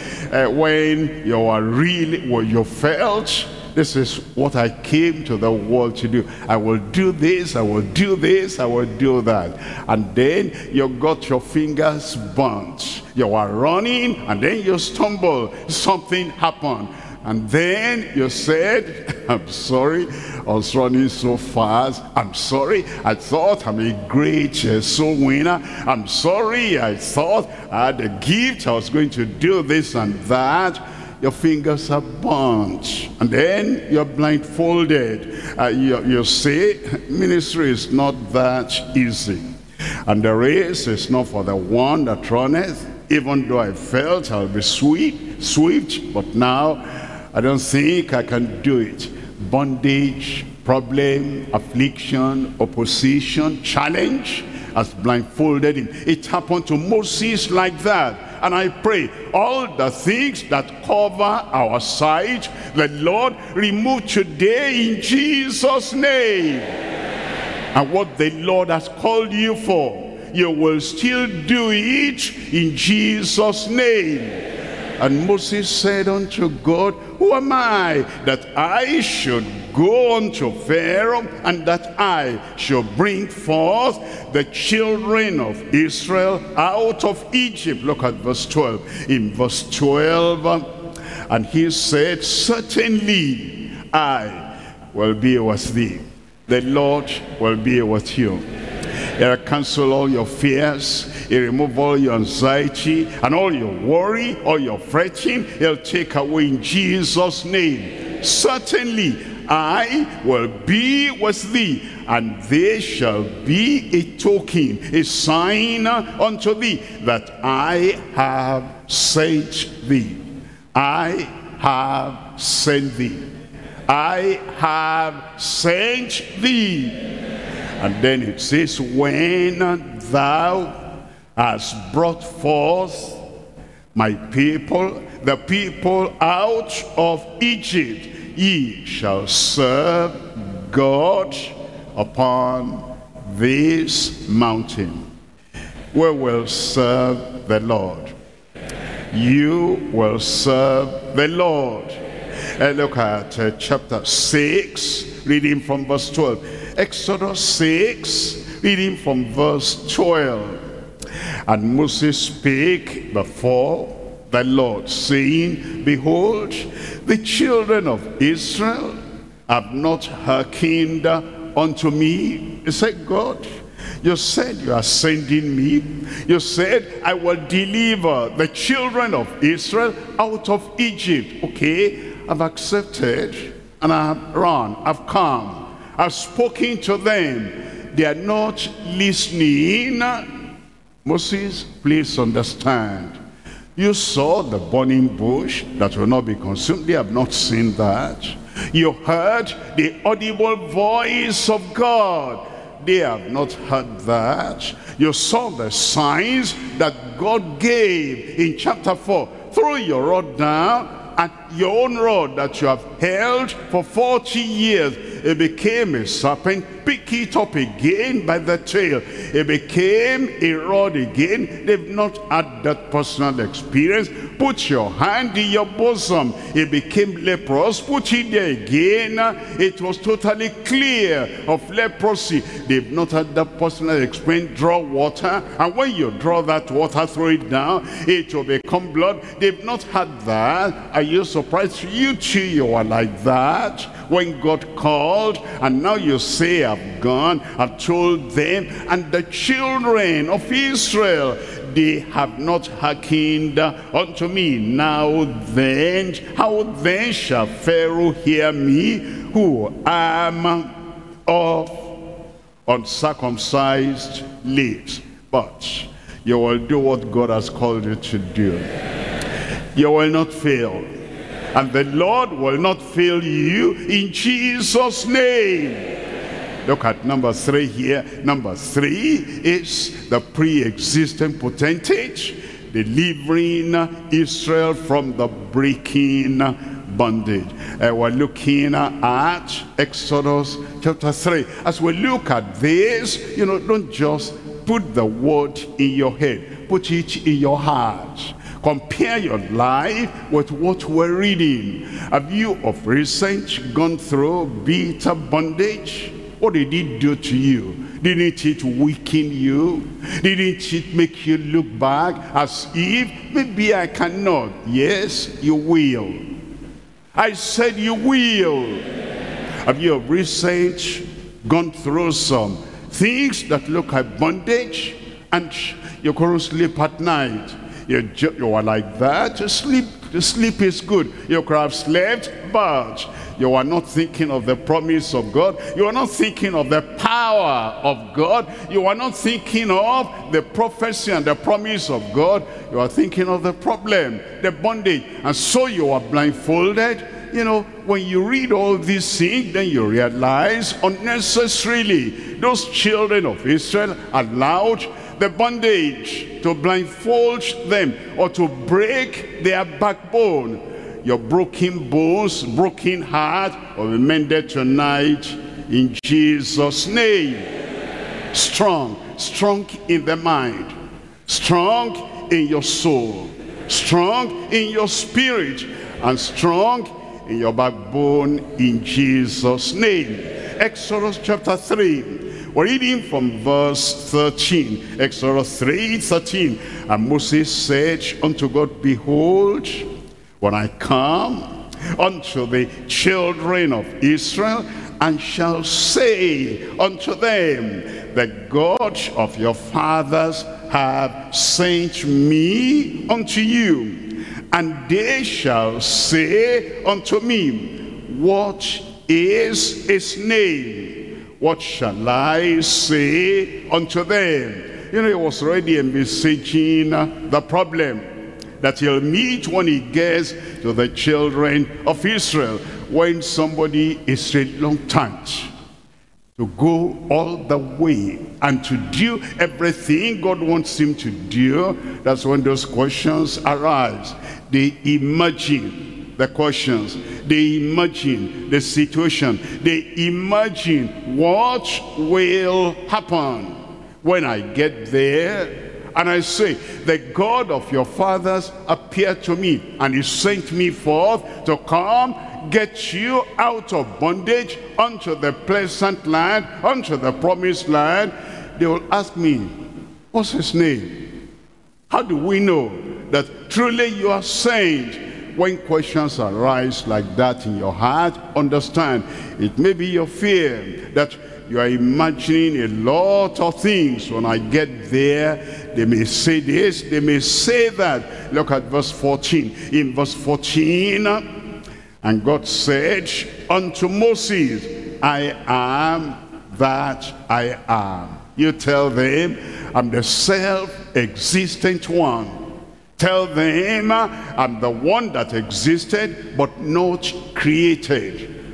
when you are really, well, you felt, this is what I came to the world to do. I will do this, I will do this, I will do that. And then you got your fingers burnt. You are running and then you stumble. Something happened. And then you said, I'm sorry, I was running so fast. I'm sorry, I thought I'm a great soul winner. I'm sorry, I thought I had a gift, I was going to do this and that. Your fingers are burnt, and then you're blindfolded. You say, ministry is not that easy. And the race is not for the one that runneth. Even though I felt I'll be swift, but now I don't think I can do it. Bondage, problem, affliction, opposition, challenge has blindfolded him. It happened to Moses like that. And I pray all the things that cover our sight, the Lord remove today in Jesus' name. And what the Lord has called you for, you will still do it in Jesus' name. And Moses said unto God, who am I that I should go unto Pharaoh, and that I should bring forth the children of Israel out of Egypt? Look at verse 12. In verse 12, and he said, certainly I will be with thee. The Lord will be with you. He'll cancel all your fears. He'll remove all your anxiety and all your worry, all your fretting. He'll take away in Jesus' name. Certainly I will be with thee, and there shall be a token, a sign unto thee, that I have sent thee. I have sent thee. I have sent thee. And then it says, when thou hast brought forth my people, the people out of Egypt, ye shall serve God upon this mountain. We will serve the Lord. You will serve the Lord. And look at chapter 6, reading from verse 12. Exodus 6, reading from verse 12. And Moses spake before the Lord, saying, behold, the children of Israel have not hearkened unto me. He said, God, you said you are sending me. You said I will deliver the children of Israel out of Egypt. Okay, I've accepted and I've run, I've come. I've spoken to them. They are not listening. Moses, please understand. You saw the burning bush that will not be consumed. They have not seen that. You heard the audible voice of God. They have not heard that. You saw the signs that God gave in chapter 4. Throw your rod down, and your own rod that you have held for 40 years, it became a serpent. Pick it up again by the tail. It became a rod again. They've not had that personal experience. Put your hand in your bosom. It became leprous. Put it there again. It was totally clear of leprosy. They've not had that personal experience. Draw water, and when you draw that water, throw it down, it will become blood. They've not had that. Are you surprised? You too, you are like that. When God called, and now you say, I've gone, I've told them, and the children of Israel, they have not hearkened unto me. Now then, how then shall Pharaoh hear me, who am of uncircumcised lips? But you will do what God has called you to do. You will not fail. And the Lord will not fail you in Jesus' name. Look at number 3 here. Number 3 is the pre-existing potentate, delivering Israel from the breaking bondage. We're looking at Exodus chapter 3. As we look at this, don't just put the word in your head. Put it in your heart. Compare your life with what we're reading. Have you of recent gone through bitter bondage? What did it do to you? Didn't it weaken you? Didn't it make you look back as if, maybe I cannot? Yes, you will. I said you will. Have you of recent gone through some things that look like bondage, and you couldn't sleep at night? You are like that. The sleep is good. You could have slept, but you are not thinking of the promise of God. You are not thinking of the power of God. You are not thinking of the prophecy and the promise of God. You are thinking of the problem, the bondage. And so you are blindfolded. When you read all these things, then you realize unnecessarily those children of Israel allowed the bondage to blindfold them or to break their backbone. Your broken bones, broken heart will be mended tonight in Jesus' name. Strong in the mind, strong in your soul, strong in your spirit, and strong in your backbone in Jesus' name. Exodus chapter 3. We're reading from verse 13. Exodus 3:13. And Moses said unto God, Behold, when I come unto the children of Israel, and shall say unto them, the God of your fathers hath sent me unto you. And they shall say unto me, What is his name? What shall I say unto them? He was already envisaging the problem that he'll meet when he gets to the children of Israel. When somebody is reluctant to go all the way and to do everything God wants him to do, that's when those questions arise. They imagine the questions, they imagine the situation, they imagine what will happen when I get there. And I say, the God of your fathers appeared to me, and he sent me forth to come get you out of bondage unto the pleasant land, unto the promised land. They will ask me, what's his name? How do we know that truly you are saved? When questions arise like that in your heart, understand, it may be your fear that you are imagining a lot of things. When I get there, they may say this, they may say that. Look at verse 14. In verse 14, and God said unto Moses, I am that I am. You tell them, I'm the self-existent one. Tell them, I'm the one that existed but not created.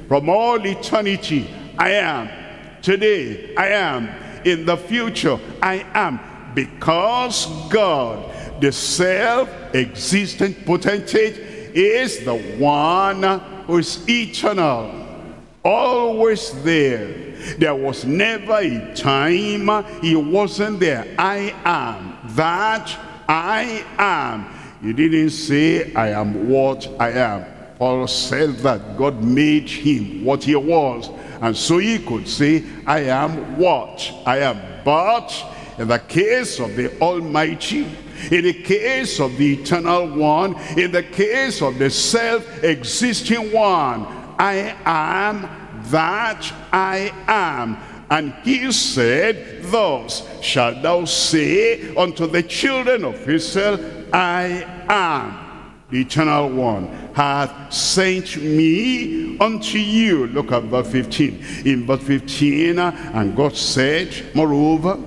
From all eternity, I am. Today, I am. In the future, I am. Because God, the self-existent potentate, is the one who is eternal, always there. There was never a time he wasn't there. I am that I am. He didn't say, I am what I am. Paul said that God made him what he was, and so he could say, I am what I am. But in the case of the Almighty, in the case of the Eternal One, in the case of the self-existing one, I am that I am. And he said, thus shalt thou say unto the children of Israel, I am. The Eternal One hath sent me unto you. Look at verse 15. In verse 15, and God said, moreover,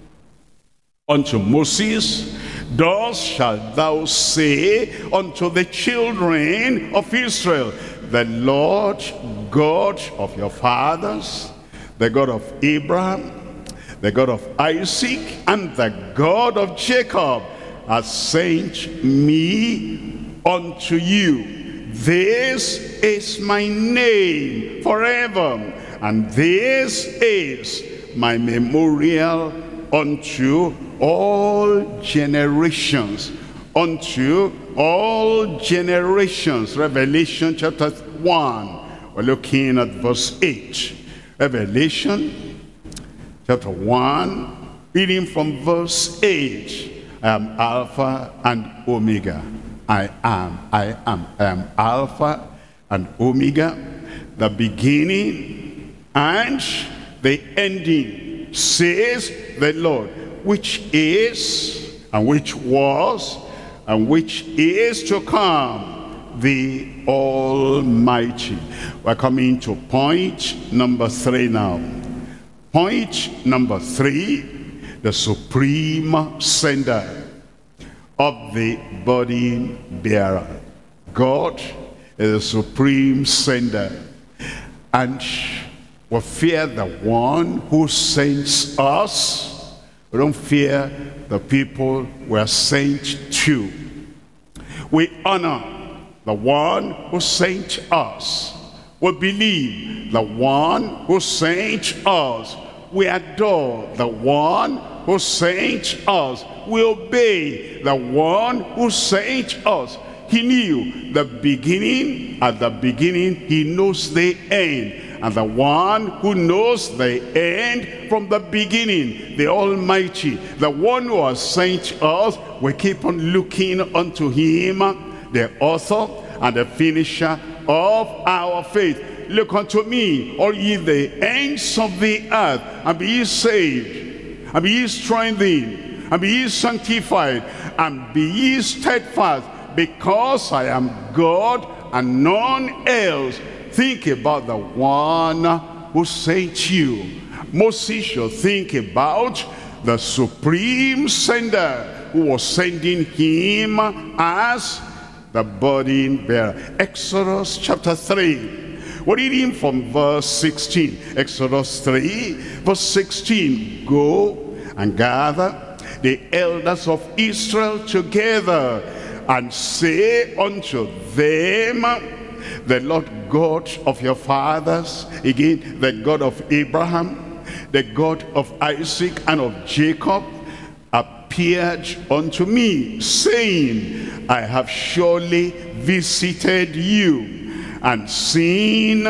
unto Moses, thus shalt thou say unto the children of Israel, the Lord God of your fathers, the God of Abraham, the God of Isaac, and the God of Jacob, has sent me unto you. This is my name forever, and this is my memorial unto all generations. Unto all generations. Revelation chapter 1. We're looking at verse 8. Revelation chapter 1, reading from verse 8. I am Alpha and Omega. I am Alpha and Omega, the beginning and the ending, says the Lord, which is, and which was, and which is to come, the Almighty. We're coming to point number 3 now. Point number 3, the supreme sender of the burden bearer. God is the supreme sender, and we fear the one who sends us. We don't fear the people we're sent to. We honor the one who sent us. We believe the one who sent us. We adore the one who sent us. We obey the one who sent us. He knew the beginning. At the beginning, he knows the end. And the one who knows the end from the beginning, the Almighty, the one who has sent us, we keep on looking unto him, the author and the finisher of our faith. Look unto me, all ye the ends of the earth, and be ye saved, and be ye strengthened, and be ye sanctified, and be ye steadfast, because I am God and none else. Think about the one who sent you. Moses should think about the supreme sender who was sending him as the burden bearer. Exodus chapter 3. We're reading from verse 16. Exodus 3, verse 16. Go and gather the elders of Israel together, and say unto them, the Lord God of your fathers, again, the God of Abraham, the God of Isaac and of Jacob, appeared unto me, saying, I have surely visited you, and seen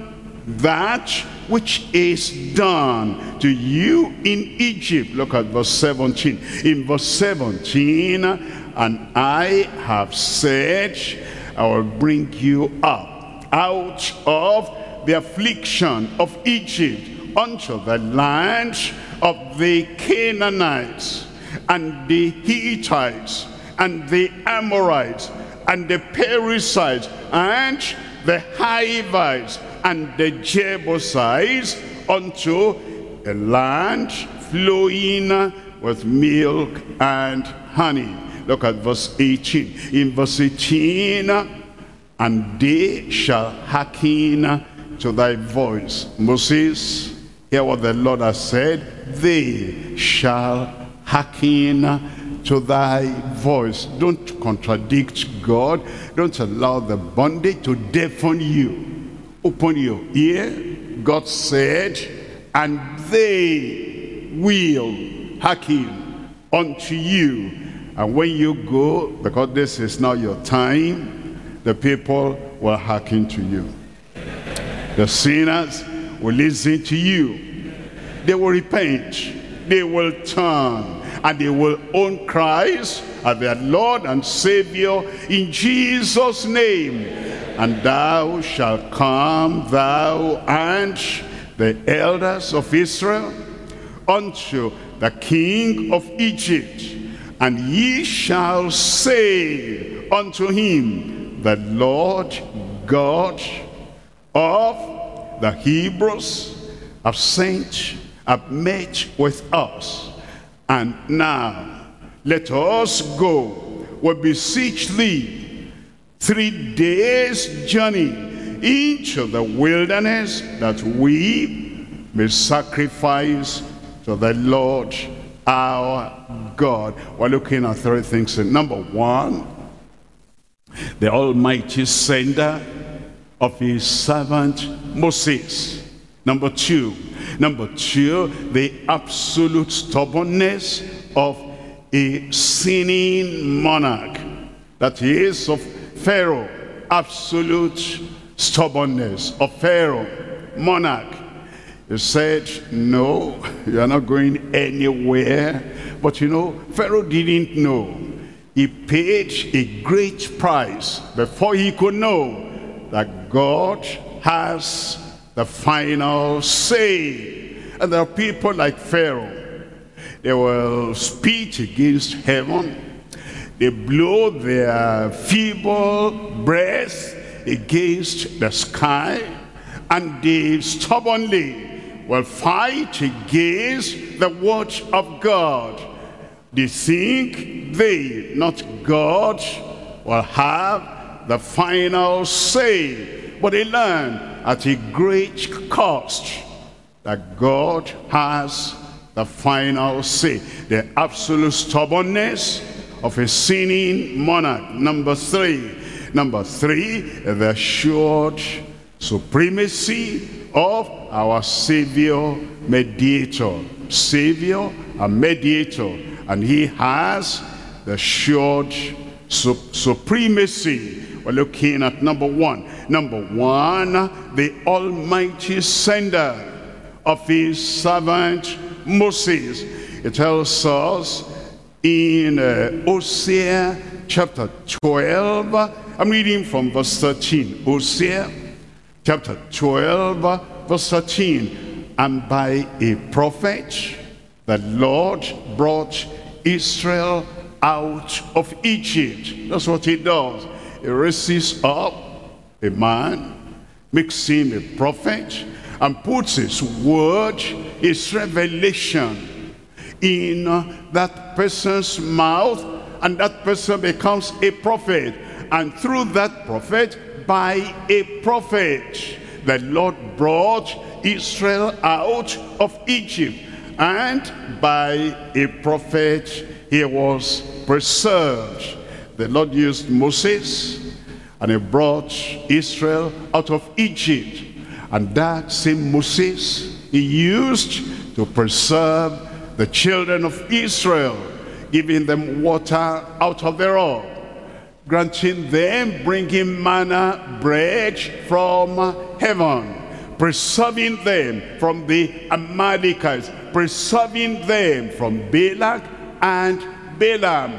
that which is done to you in Egypt. Look at verse 17. In verse 17, and I have said, I will bring you up out of the affliction of Egypt unto the land of the Canaanites, and the Hittites, and the Amorites, and the Perizzites, and the Hivites, and the Jebusites, unto a land flowing with milk and honey. Look at verse 18. In verse 18, and they shall hearken to thy voice. Moses, hear what the Lord has said. They shall hearken to thy voice. Don't contradict God. Don't allow the bondage to deafen you. Open your ear. God said, and they will hearken unto you. And when you go, because this is now your time, the people will hearken to you. The sinners will listen to you. They will repent. They will turn. And they will own Christ as their Lord and Savior in Jesus' name. And thou shalt come, thou and the elders of Israel, unto the king of Egypt, and ye shall say unto him, the Lord God of the Hebrews have met with us. And now let us go, we beseech thee, 3 days' journey into the wilderness, that we may sacrifice to the Lord our God. We're looking at 3 things. Number 1, the almighty sender of his servant Moses. Number 2, the absolute stubbornness of a sinning monarch, that is of Pharaoh. Absolute stubbornness of Pharaoh, monarch. He said, no, you are not going anywhere. But you know, Pharaoh didn't know. He paid a great price before he could know that God has the final say. And there are people like Pharaoh. They will speak against heaven. They blow their feeble breath against the sky, and they stubbornly will fight against the word of God. They think they, not God, will have the final say, but they learn at a great cost that God has the final say. The absolute stubbornness of a sinning monarch. Number 3, the assured supremacy of our Savior mediator. Savior and mediator. And he has the assured supremacy. We're looking at number 1. Number 1, the almighty sender of his servant Moses. It tells us in Hosea chapter 12, I'm reading from verse 13. Hosea chapter 12, verse 13. And by a prophet the Lord brought Israel out of Egypt. That's what he does. He raises up a man, makes him a prophet, and puts his word, his revelation in that person's mouth, and that person becomes a prophet. And through that prophet, by a prophet, the Lord brought Israel out of Egypt. And by a prophet, he was preserved. The Lord used Moses, and he brought Israel out of Egypt. And that same Moses, he used to preserve the children of Israel, giving them water out of the rock, granting them, bringing manna, bread from heaven, preserving them from the Amalekites, preserving them from Balak and Balaam,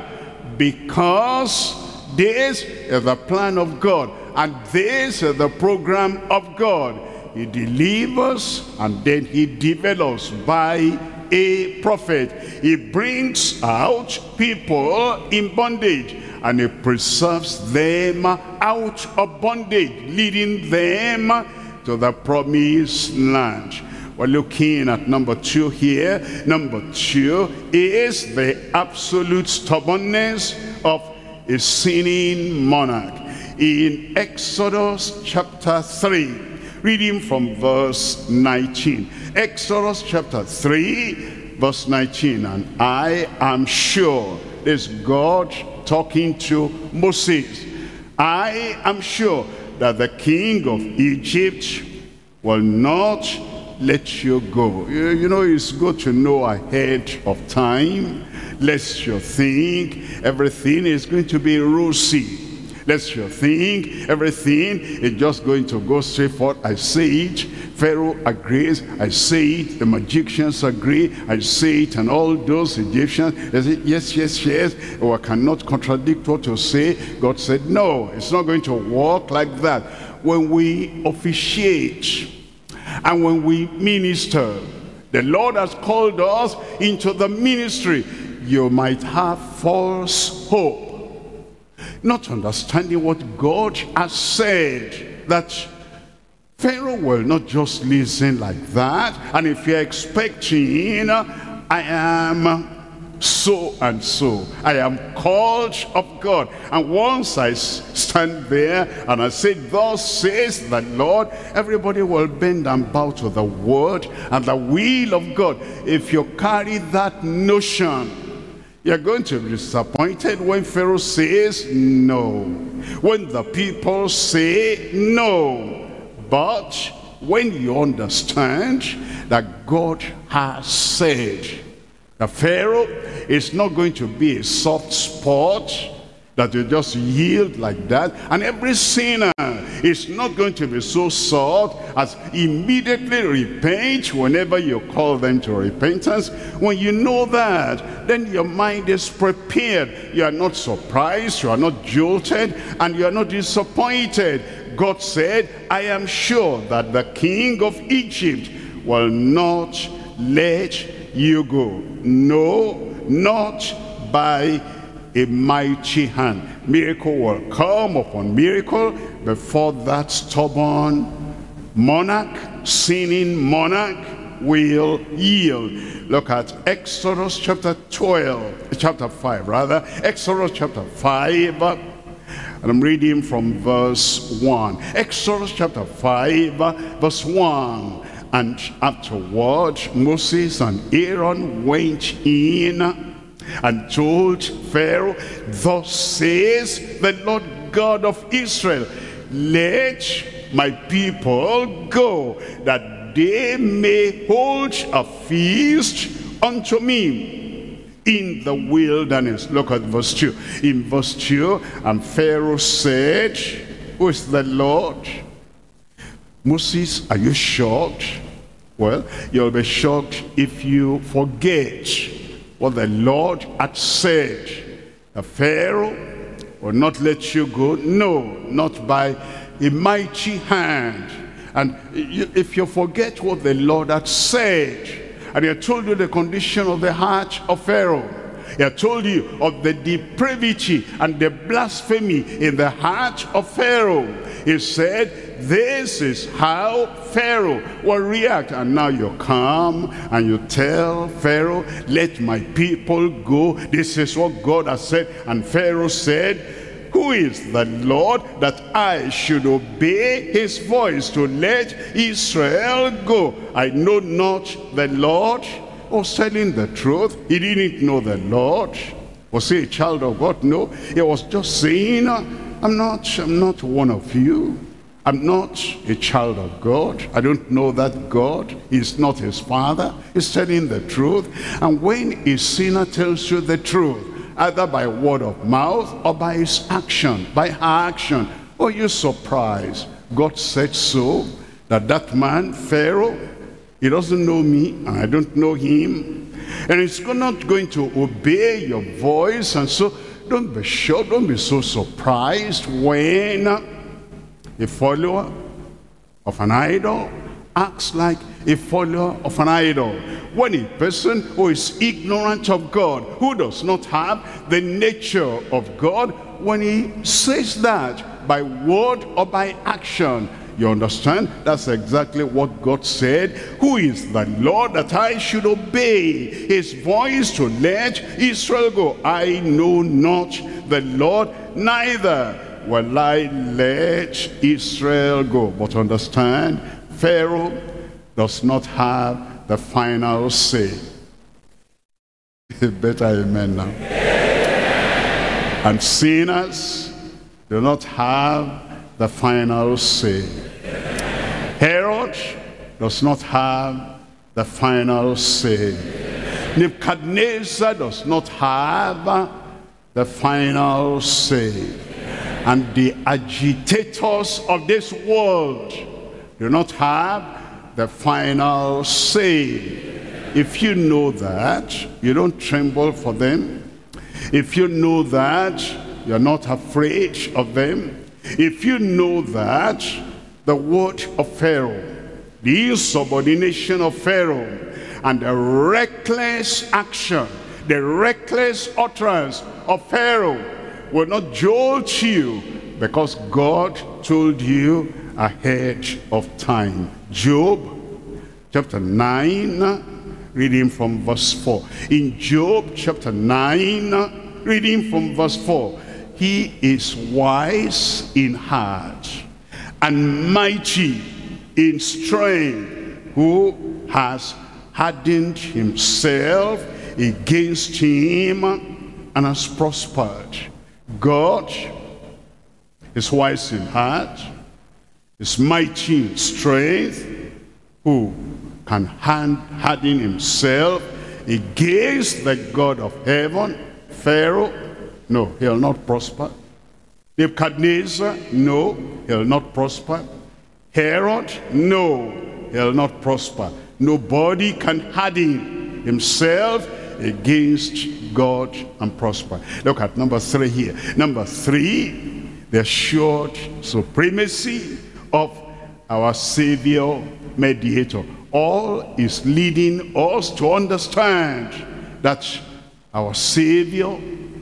because this is the plan of God, and this is the program of God. He delivers and then he develops by a prophet. He brings out people in bondage and he preserves them out of bondage, leading them to the promised land. We're looking at number 2 here. Number 2 is the absolute stubbornness of a sinning monarch. In Exodus chapter 3, reading from verse 19. Exodus chapter 3, verse 19. And I am sure, this God talking to Moses, I am sure that the king of Egypt will not let you go. You know, it's good to know ahead of time, lest you think everything is going to be rosy. Lest you think everything is just going to go straight forward. I say it, Pharaoh agrees, I say it, the magicians agree, I say it, and all those Egyptians, they say, yes, yes, yes, or I cannot contradict what you say. God said, no, it's not going to work like that. When we officiate, and when we minister, the Lord has called us into the ministry. You might have false hope, not understanding what God has said, that Pharaoh will not just listen like that. And if you're expecting, I am so and so, I am called of God, and once I stand there and I say, thus says the Lord, everybody will bend and bow to the word and the will of God. If you carry that notion, you're going to be disappointed when Pharaoh says no, when the people say no. But when you understand that God has said, the Pharaoh is not going to be a soft spot that you just yield like that. And every sinner is not going to be so soft as immediately repent whenever you call them to repentance. When you know that, then your mind is prepared. You are not surprised, you are not jolted, and you are not disappointed. God said, I am sure that the king of Egypt will not let you go. No, not by a mighty hand. Miracle will come upon miracle before that stubborn monarch, sinning monarch, will yield. Look at Exodus chapter 5 rather. Exodus chapter 5, and I'm reading from verse 1. Exodus chapter 5, verse 1. And afterward, Moses and Aaron went in and told Pharaoh, thus says the Lord God of Israel, let my people go, that they may hold a feast unto me in the wilderness. Look at verse 2. In verse 2, and Pharaoh said, who is the Lord? Moses, are you shocked? Well, you'll be shocked if you forget what the Lord had said. The Pharaoh will not let you go. No, not by a mighty hand. And if you forget what the Lord had said, and he had told you the condition of the heart of Pharaoh, he had told you of the depravity and the blasphemy in the heart of Pharaoh. He said, this is how Pharaoh will react. And now you come and you tell Pharaoh, let my people go. This is what God has said. And Pharaoh said, who is the Lord that I should obey his voice to let Israel go? I know not the Lord. Was telling the truth. He didn't know the Lord. Was he a child of God? No. He was just saying, I'm not one of you. I'm not a child of God. I don't know that God. He's not his father. He's telling the truth. And when a sinner tells you the truth, either by word of mouth or by his action, by her action, are you surprised? God said so, that man, Pharaoh, he doesn't know me and I don't know him, and he's not going to obey your voice. And so don't be shocked, don't be so surprised when a follower of an idol acts like a follower of an idol. When a person who is ignorant of God, who does not have the nature of God, when he says that by word or by action, you understand? That's exactly what God said. Who is the Lord that I should obey his voice to let Israel go? I know not the Lord, neither will I let Israel go. But understand, Pharaoh does not have the final say. Better amen now. And sinners do not have the final say. Herod does not have the final say. Nebuchadnezzar does not have the final say. And the agitators of this world do not have the final say. If you know that, you don't tremble for them. If you know that, you're not afraid of them. If you know that the word of Pharaoh, the insubordination of Pharaoh, and the reckless action, the reckless utterance of Pharaoh will not jolt you, because God told you ahead of time. Job chapter 9, reading from verse 4. In Job chapter 9, reading from verse 4. He is wise in heart and mighty in strength, who has hardened himself against him and has prospered. God is wise in heart, is mighty in strength, who can harden himself against the God of heaven. Pharaoh, no, he'll not prosper. Nebuchadnezzar, no, he'll not prosper. Herod, no, he'll not prosper. Nobody can harden himself against God and prosper. Look at number 3 here. Number 3, the assured supremacy of our Savior mediator. All is leading us to understand that our Savior,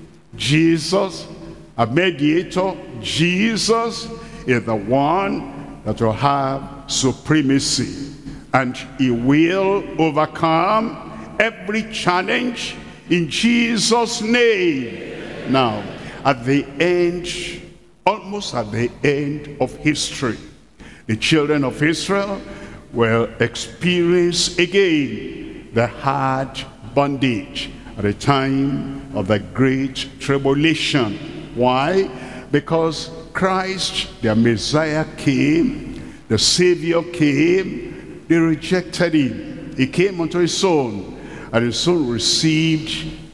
Jesus, our mediator, Jesus, is the one that will have supremacy. And he will overcome every challenge in Jesus' name. Now, at the end, almost at the end of history, the children of Israel will experience again the hard bondage at the time of the great tribulation. Why? Because Christ, their Messiah, came, the Savior came, they rejected him. He came unto his own, and his own received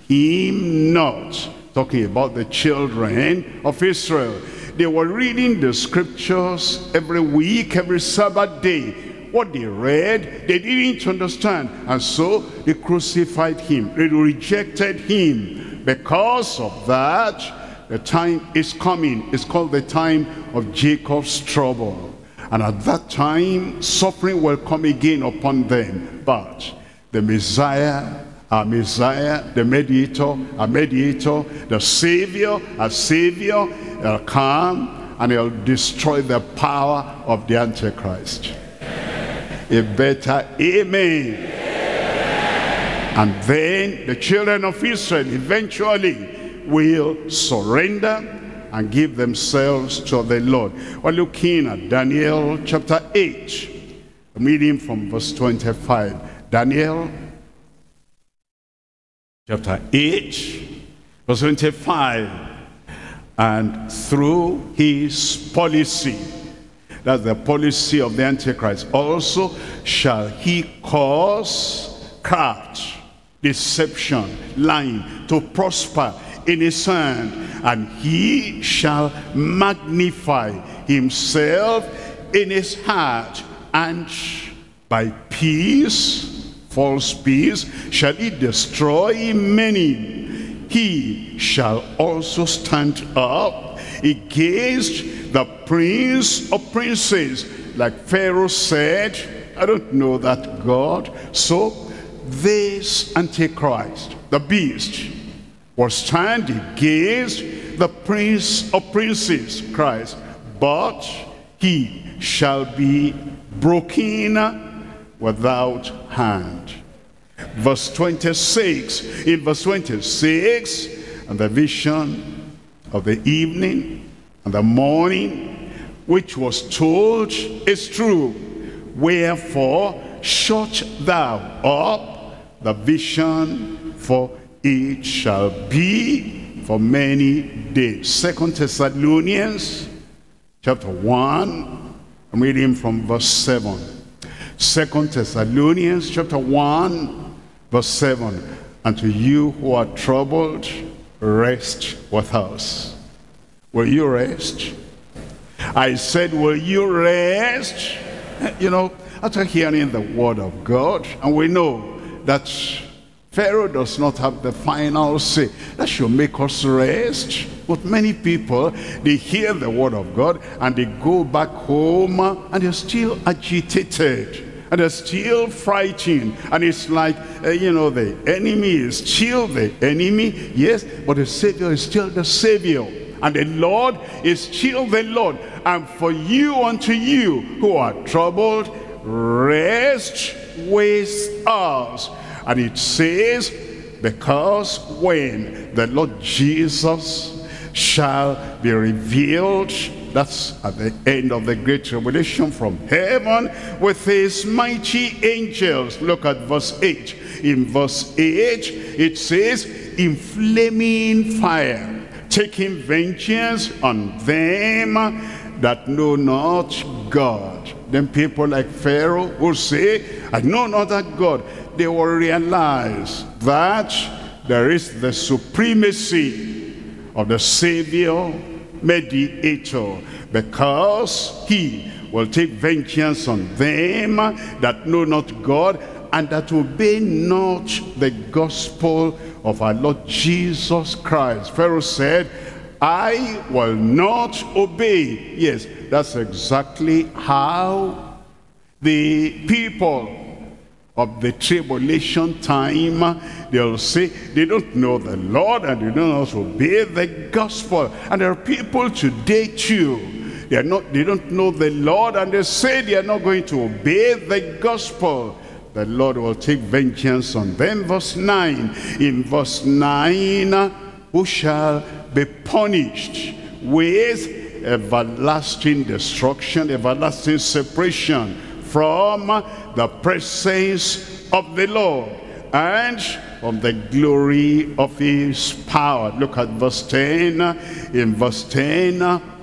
him not. Talking about the children of Israel. They were reading the scriptures every week, every Sabbath day. What they read, they didn't understand. And so they crucified him. They rejected him. Because of that, the time is coming. It's called the time of Jacob's trouble. And at that time, suffering will come again upon them. But the Messiah, our Messiah, the mediator, our mediator, the Savior, our Savior, will come and he'll destroy the power of the Antichrist. A better amen. And then the children of Israel eventually will surrender and give themselves to the Lord. We're looking at Daniel chapter 8. I'm reading from verse 25. Daniel chapter 8, verse 25. And through his policy, that's the policy of the Antichrist, also shall he cause craft, deception, lying to prosper in his hand, and he shall magnify himself in his heart, and by peace, false peace, shall he destroy many. He shall also stand up against the prince of princes. Like Pharaoh said, I don't know that God. So this Antichrist, the beast, will stand against the prince of princes, Christ. But he shall be broken without hand. Verse 26. In verse 26, and the vision of the evening and the morning, which was told, is true. Wherefore shut thou up the vision, for it shall be for many days. 2 Thessalonians chapter 1, I'm reading from verse 7. 2 Thessalonians chapter 1, verse 7. And to you who are troubled, rest with us. Will you rest? I said, will you rest? You know, after hearing the word of God, and we know that Pharaoh does not have the final say, that should make us rest. But many people, they hear the word of God and they go back home and they're still agitated. And they're still frightened. And it's like, you know, the enemy is still the enemy. Yes, but the Savior is still the Savior. And the Lord is still the Lord. And for you, unto you who are troubled, rest with us. And it says, because when the Lord Jesus shall be revealed, that's at the end of the great tribulation, from heaven with his mighty angels. Look at verse 8. In verse 8 it says, in flaming fire, taking vengeance on them that know not God. Then people like Pharaoh will say, I know not that God. They will realize that there is the supremacy of the Savior mediator, because he will take vengeance on them that know not God and that obey not the gospel of our Lord Jesus Christ. Pharaoh said, I will not obey. Yes, that's exactly how the people of the tribulation time, they'll say they don't know the Lord and they don't also obey the gospel. And there are people today too, they don't know the Lord, and they say they are not going to obey the gospel. The Lord will take vengeance on them. Verse 9. In verse 9, who shall be punished with everlasting destruction, everlasting separation from the presence of the Lord and from the glory of his power. Look at verse 10. In verse 10,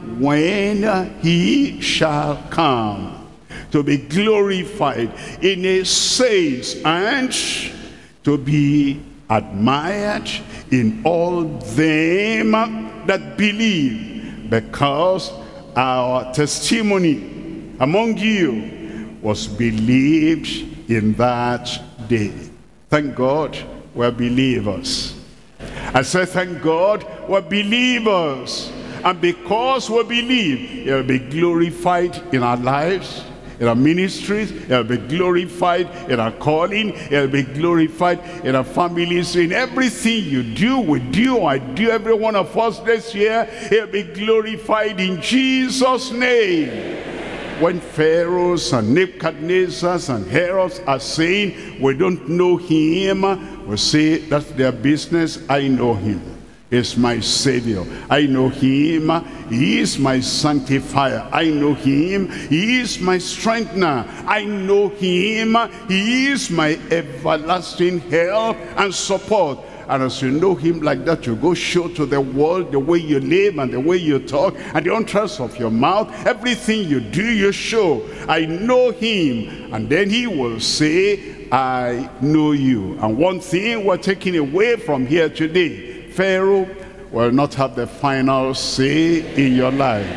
when he shall come to be glorified in his saints and to be admired in all them that believe, because our testimony among you was believed in that day. Thank God we're believers. I said, thank God we're believers. And because we believe, he'll be glorified in our lives, in our ministries. He'll be glorified in our calling. He'll be glorified in our families. In everything you do, we do, I do, every one of us this year, he'll be glorified in Jesus' name. When Pharaohs and Nebuchadnezzars and Herods are saying, we don't know him, we say, that's their business. I know him. He's my Savior. I know him. He is my sanctifier. I know him. He is my strengthener. I know him. He is my everlasting help and support. And as you know him like that, you go show to the world the way you live and the way you talk and the utterance of your mouth. Everything you do, you show. I know him. And then he will say, I know you. And one thing we're taking away from here today, Pharaoh will not have the final say in your life.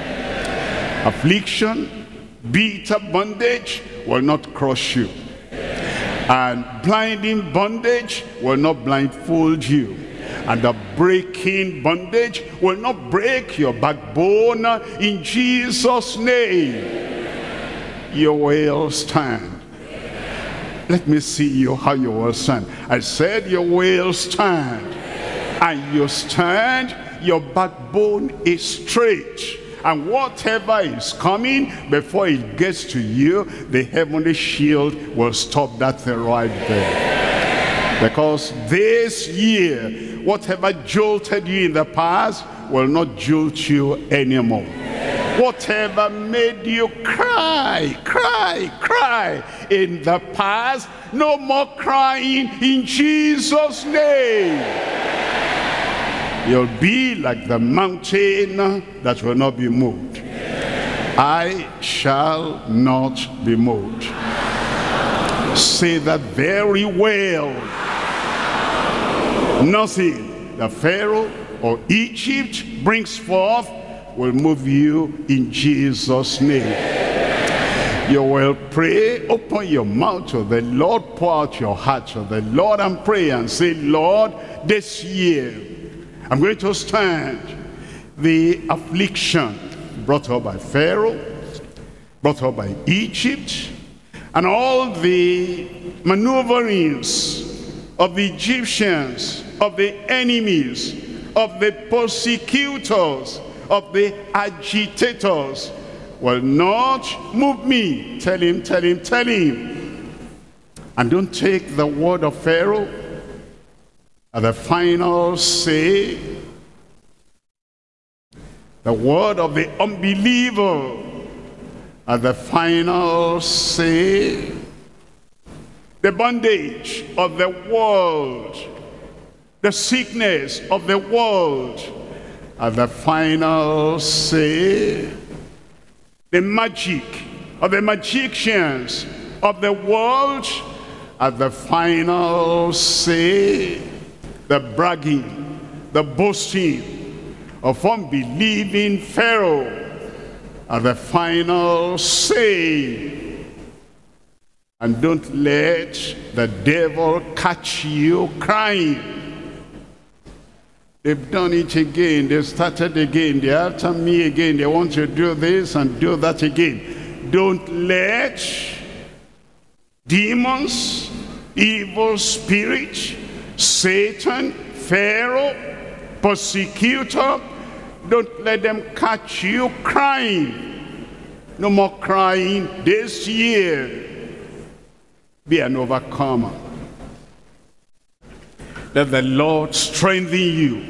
Affliction, bitter bondage will not crush you. And blinding bondage will not blindfold you. And the breaking bondage will not break your backbone in Jesus' name. You will stand. Let me see you how you will stand. I said you will stand. And you stand, your backbone is straight. And whatever is coming, before it gets to you, the heavenly shield will stop that thing right there. Because this year, whatever jolted you in the past will not jolt you anymore. Whatever made you cry in the past, no more crying in Jesus' name. You'll be like the mountain that will not be moved. I shall not be moved. Say that very well. Nothing that Pharaoh or Egypt brings forth will move you in Jesus' name. You will pray, open your mouth to the Lord, pour out your heart to the Lord and pray and say, Lord, this year I'm going to stand the affliction brought up by Pharaoh, brought up by Egypt, and all the maneuverings of the Egyptians, of the enemies, of the persecutors, of the agitators will not move me. Tell him, tell him, tell him. And don't take the word of Pharaoh at the final say, the word of the unbeliever at the final say, the bondage of the world, the sickness of the world at the final say, the magic of the magicians of the world at the final say, the bragging, the boasting of unbelieving Pharaoh at the final say. And don't let the devil catch you crying. They've done it again. They started again. They're after me again. They want to do this and do that again. Don't let demons, evil spirits, Satan, Pharaoh, persecutor, don't let them catch you crying. No more crying this year. Be an overcomer. Let the Lord strengthen you.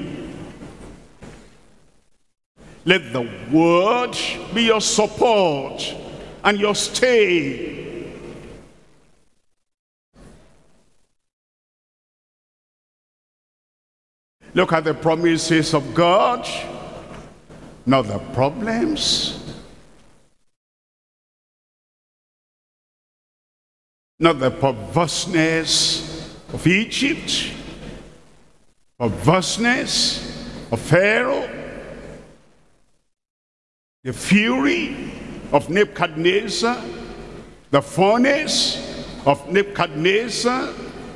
Let the word be your support and your stay. Look at the promises of God, not the problems, not the perverseness of Egypt, perverseness of Pharaoh, the fury of Nebuchadnezzar, the furnace of Nebuchadnezzar.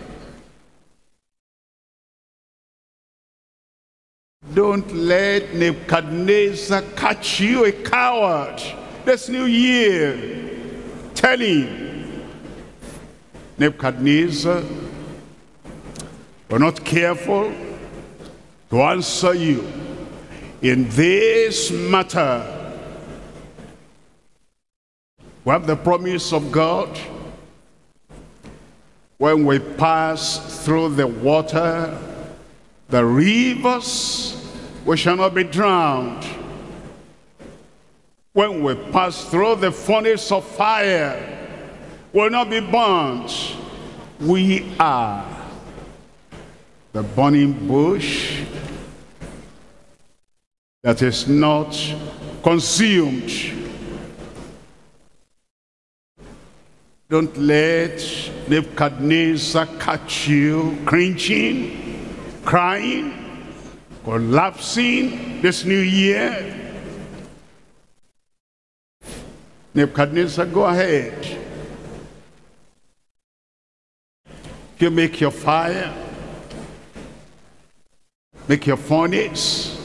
Don't let Nebuchadnezzar catch you a coward this new year. Tell him, Nebuchadnezzar, we're not careful to answer you in this matter. We have the promise of God. When we pass through the water, the rivers, we shall not be drowned. When we pass through the furnace of fire, we will not be burnt. We are the burning bush that is not consumed. Don't let Nebuchadnezzar catch you cringing, crying, collapsing this new year. Nebuchadnezzar, go ahead. You make your fire, make your furnace.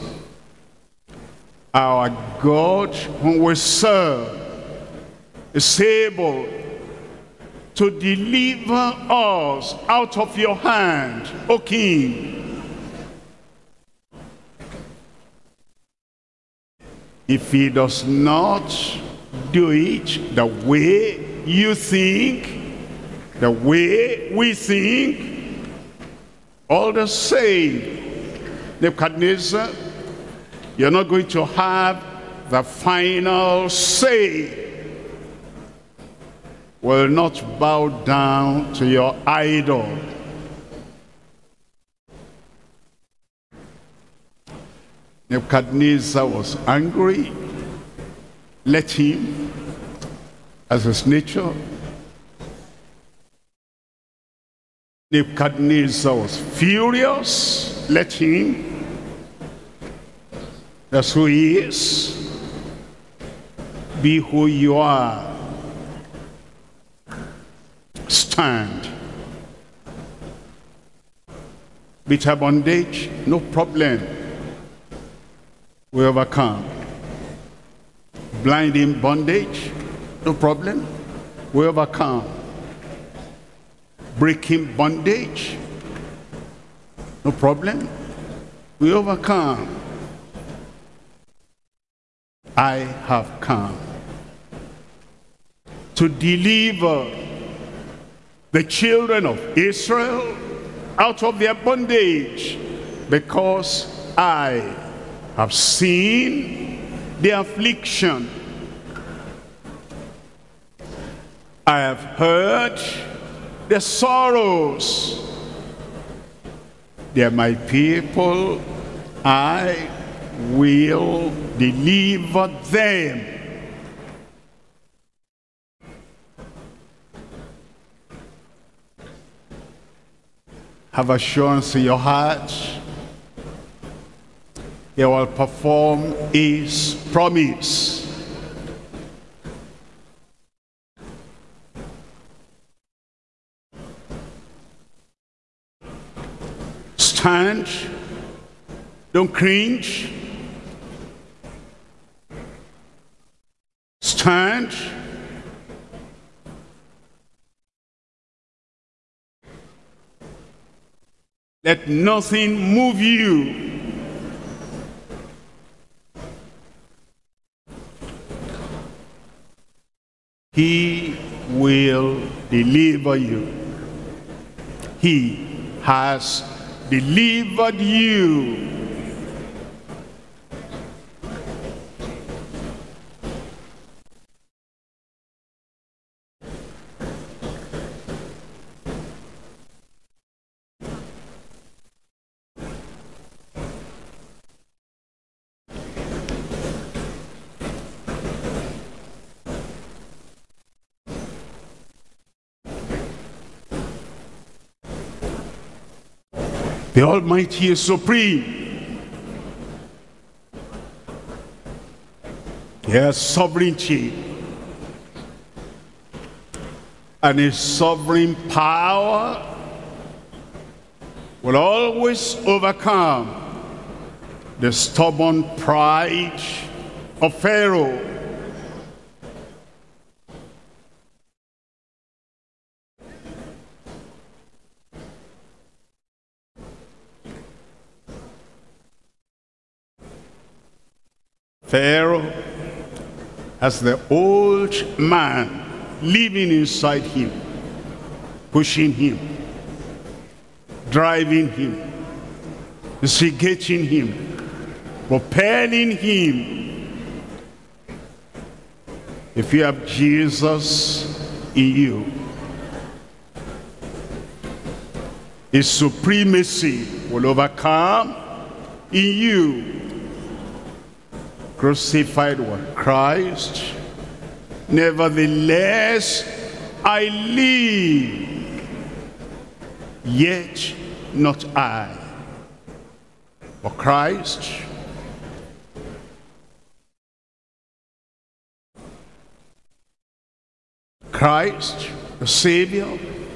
Our God, whom we serve, is able to deliver us out of your hand, O King. If he does not do it the way you think, the way we think, all the same, Nebuchadnezzar, you're not going to have the final say. Will not bow down to your idol. Nebuchadnezzar was angry. Let him, as his nature. Nebuchadnezzar was furious. Let him. That's who he is. Be who you are. Stand. Bitter bondage, no problem. We overcome. Blinding bondage, no problem. We overcome. Breaking bondage, no problem. We overcome. I have come to deliver the children of Israel out of their bondage, because I have seen their affliction. I have heard their sorrows. They are my people. I will deliver them. Have assurance in your heart. He will perform his promise. Stand. Don't cringe. Stand. Let nothing move you. He will deliver you. He has delivered you. The Almighty is supreme. He has sovereignty. And his sovereign power will always overcome the stubborn pride of Pharaoh. Pharaoh has the old man living inside him, pushing him, driving him, instigating him, propelling him. If you have Jesus in you, his supremacy will overcome in you. Crucified with Christ, nevertheless I live, yet not I, but Christ. Christ, the Savior.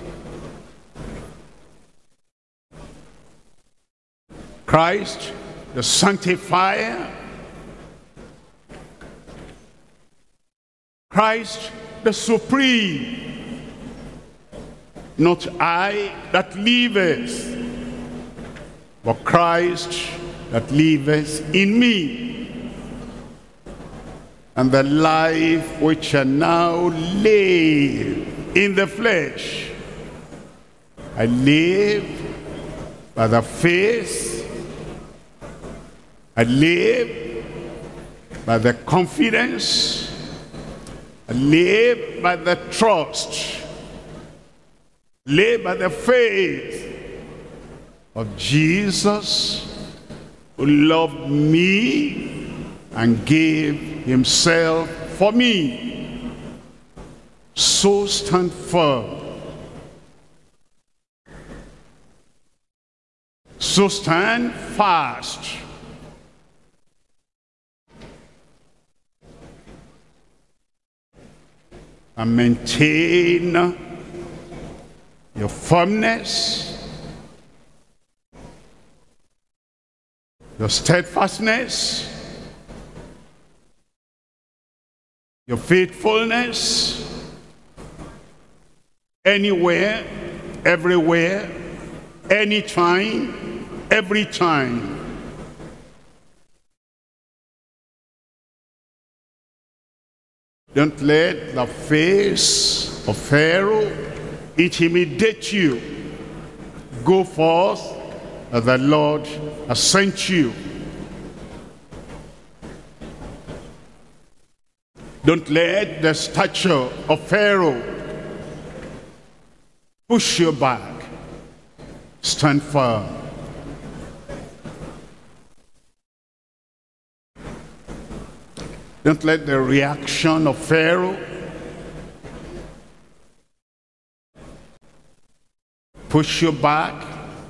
Christ, the Sanctifier. Christ the Supreme, not I that liveth, but Christ that liveth in me. And the life which I now live in the flesh, I live by the faith, I live by the confidence, live by the trust, live by the faith of Jesus, who loved me and gave himself for me. So stand firm. So stand fast. And maintain your firmness, your steadfastness, your faithfulness, anywhere, everywhere, anytime, every time. Don't let the face of Pharaoh intimidate you. Go forth as the Lord has sent you. Don't let the stature of Pharaoh push you back. Stand firm. Don't let the reaction of Pharaoh push you back.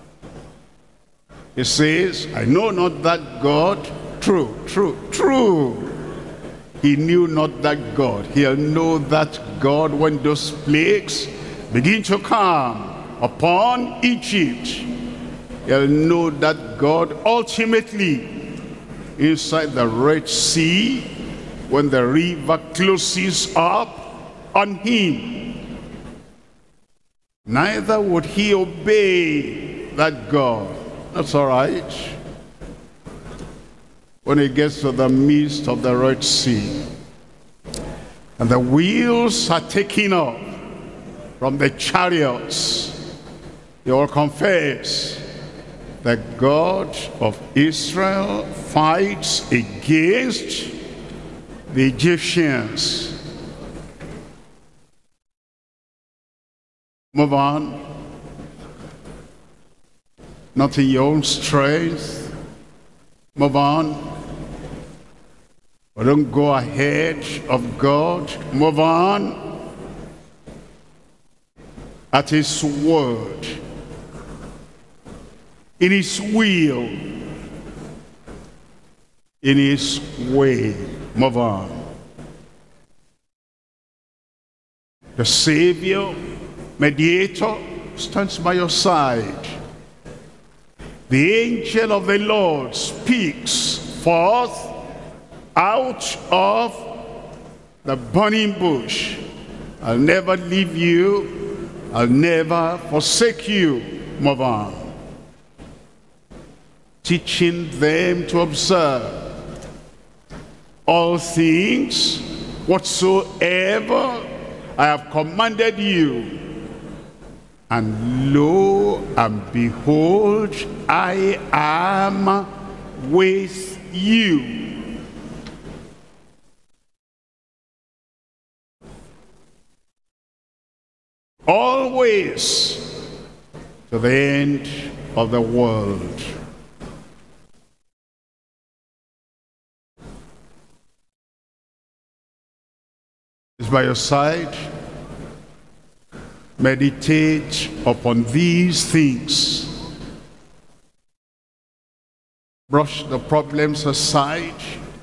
He says, I know not that God. True, true, true. He knew not that God. He'll know that God when those plagues begin to come upon Egypt. He'll know that God ultimately inside the Red Sea, when the river closes up on him, neither would he obey that God. That's all right. When he gets to the midst of the Red Sea, and the wheels are taken off from the chariots, they will confess that God of Israel fights against the Egyptians. Move on. Not in your own strength. Move on. But don't go ahead of God. Move on. At his word. In his will. In his way. Move on. The Savior, mediator, stands by your side. The angel of the Lord speaks forth out of the burning bush. I'll never leave you. I'll never forsake you. Move on. Teaching them to observe all things whatsoever I have commanded you. And lo and behold, I am with you. Always to the end of the world. Is by your side. Meditate upon these things. Brush the problems aside.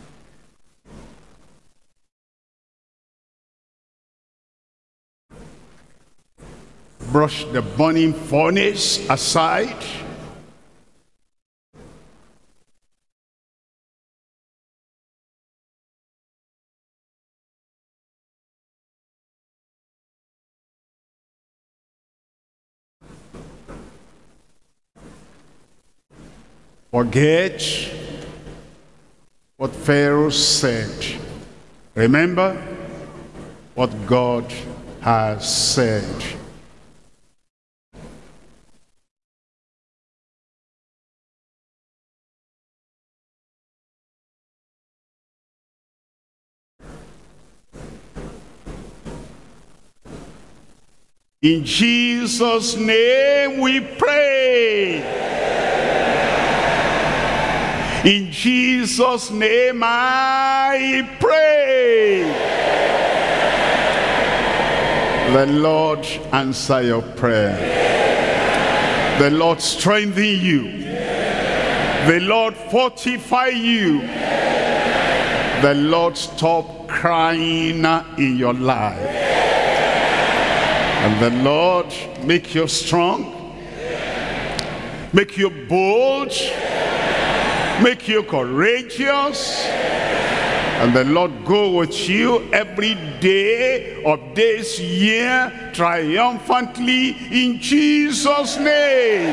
Brush the burning furnace aside. Forget what Pharaoh said. Remember what God has said. In Jesus' name we pray. In Jesus' name I pray. The Lord answer your prayer. The Lord strengthen you. The Lord fortify you. The Lord stop crying in your life. And the Lord make you strong, make you bold, make you courageous. And the Lord go with you every day of this year triumphantly in Jesus' name.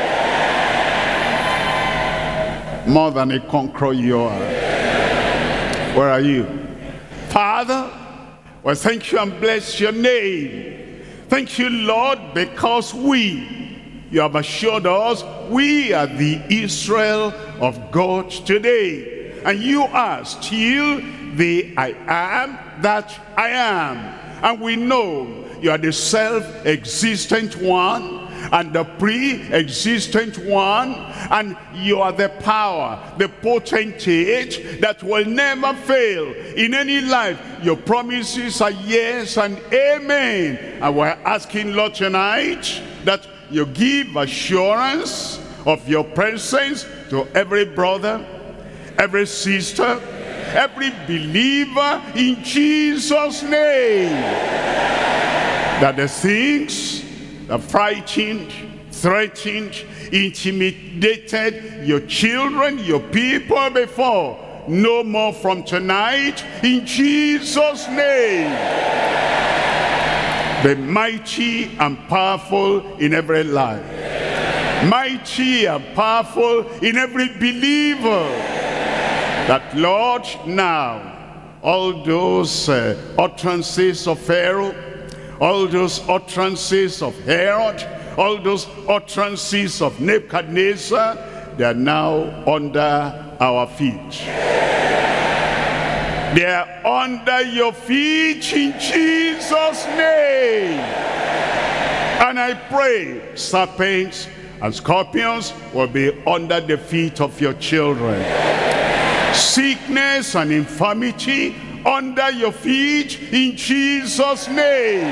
More than a conqueror you are. Where are you? Father, well, thank you and bless your name. Thank you, Lord, because you have assured us we are the Israel of God today. And you are still the I am that I am. And we know you are the self-existent one and the pre-existent one, and you are the power, the potentate that will never fail in any life. Your promises are yes and amen. And we're asking, Lord, tonight that you give assurance of your presence to every brother, every sister, every believer in Jesus' name. That the things that frightened, threatened, intimidated your children, your people before, no more from tonight in Jesus' name. Be mighty and powerful in every life. Mighty and powerful in every believer. That, Lord, now all those utterances of Pharaoh, all those utterances of Herod, all those utterances of Nebuchadnezzar, they are now under our feet. They are under your feet in Jesus' name. And I pray serpents and scorpions will be under the feet of your children. Sickness and infirmity under your feet in Jesus' name.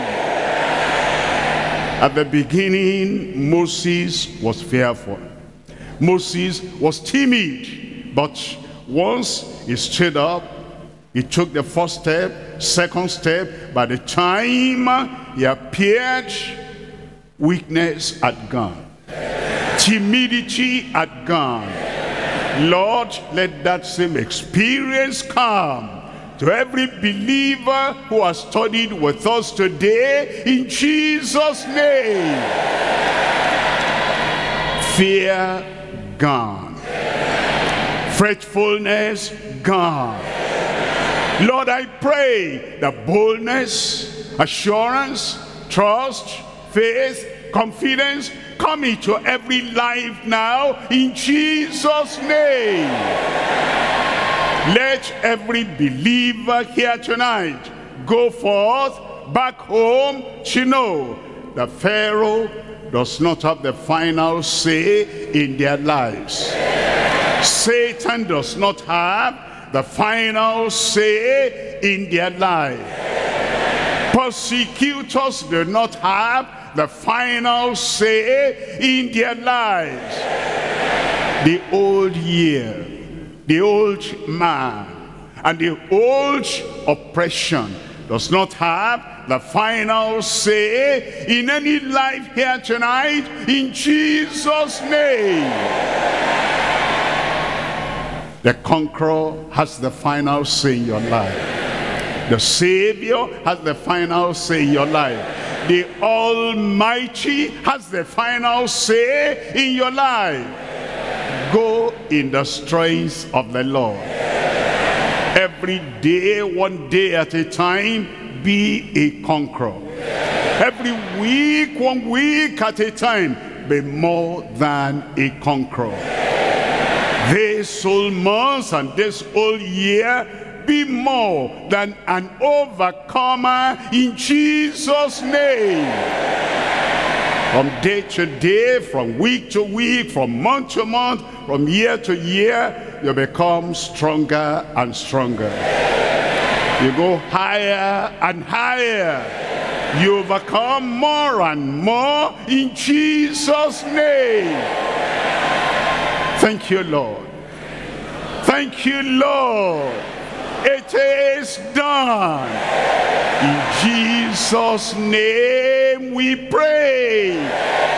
At the beginning, Moses was fearful. Moses was timid. But once he stood up, he took the first step, second step. By the time he appeared, weakness had gone. Timidity had gone. Lord, let that same experience come to every believer who has studied with us today in Jesus' name. Fear gone. Fretfulness gone. Lord, I pray that boldness, assurance, trust, faith, confidence come into every life now in Jesus' name. Let every believer here tonight go forth back home to know that Pharaoh does not have the final say in their lives. Satan does not have the final say in their life. Persecutors do not have the final say in their lives. The old year, the old man, and the old oppression does not have the final say in any life here tonight in Jesus' name. The conqueror has the final say in your life. The Savior has the final say in your life. The Almighty has the final say in your life. Go in the strength of the Lord. Every day, one day at a time, be a conqueror. Every week, one week at a time, be more than a conqueror. This whole month and this whole year, Be more than an overcomer in Jesus' name. From day to day, from week to week, from month to month, from year to year, you become stronger and stronger. You go higher and higher. You overcome more and more in Jesus' name. Thank you, Lord. Thank you, Lord. It is done. In Jesus' name we pray.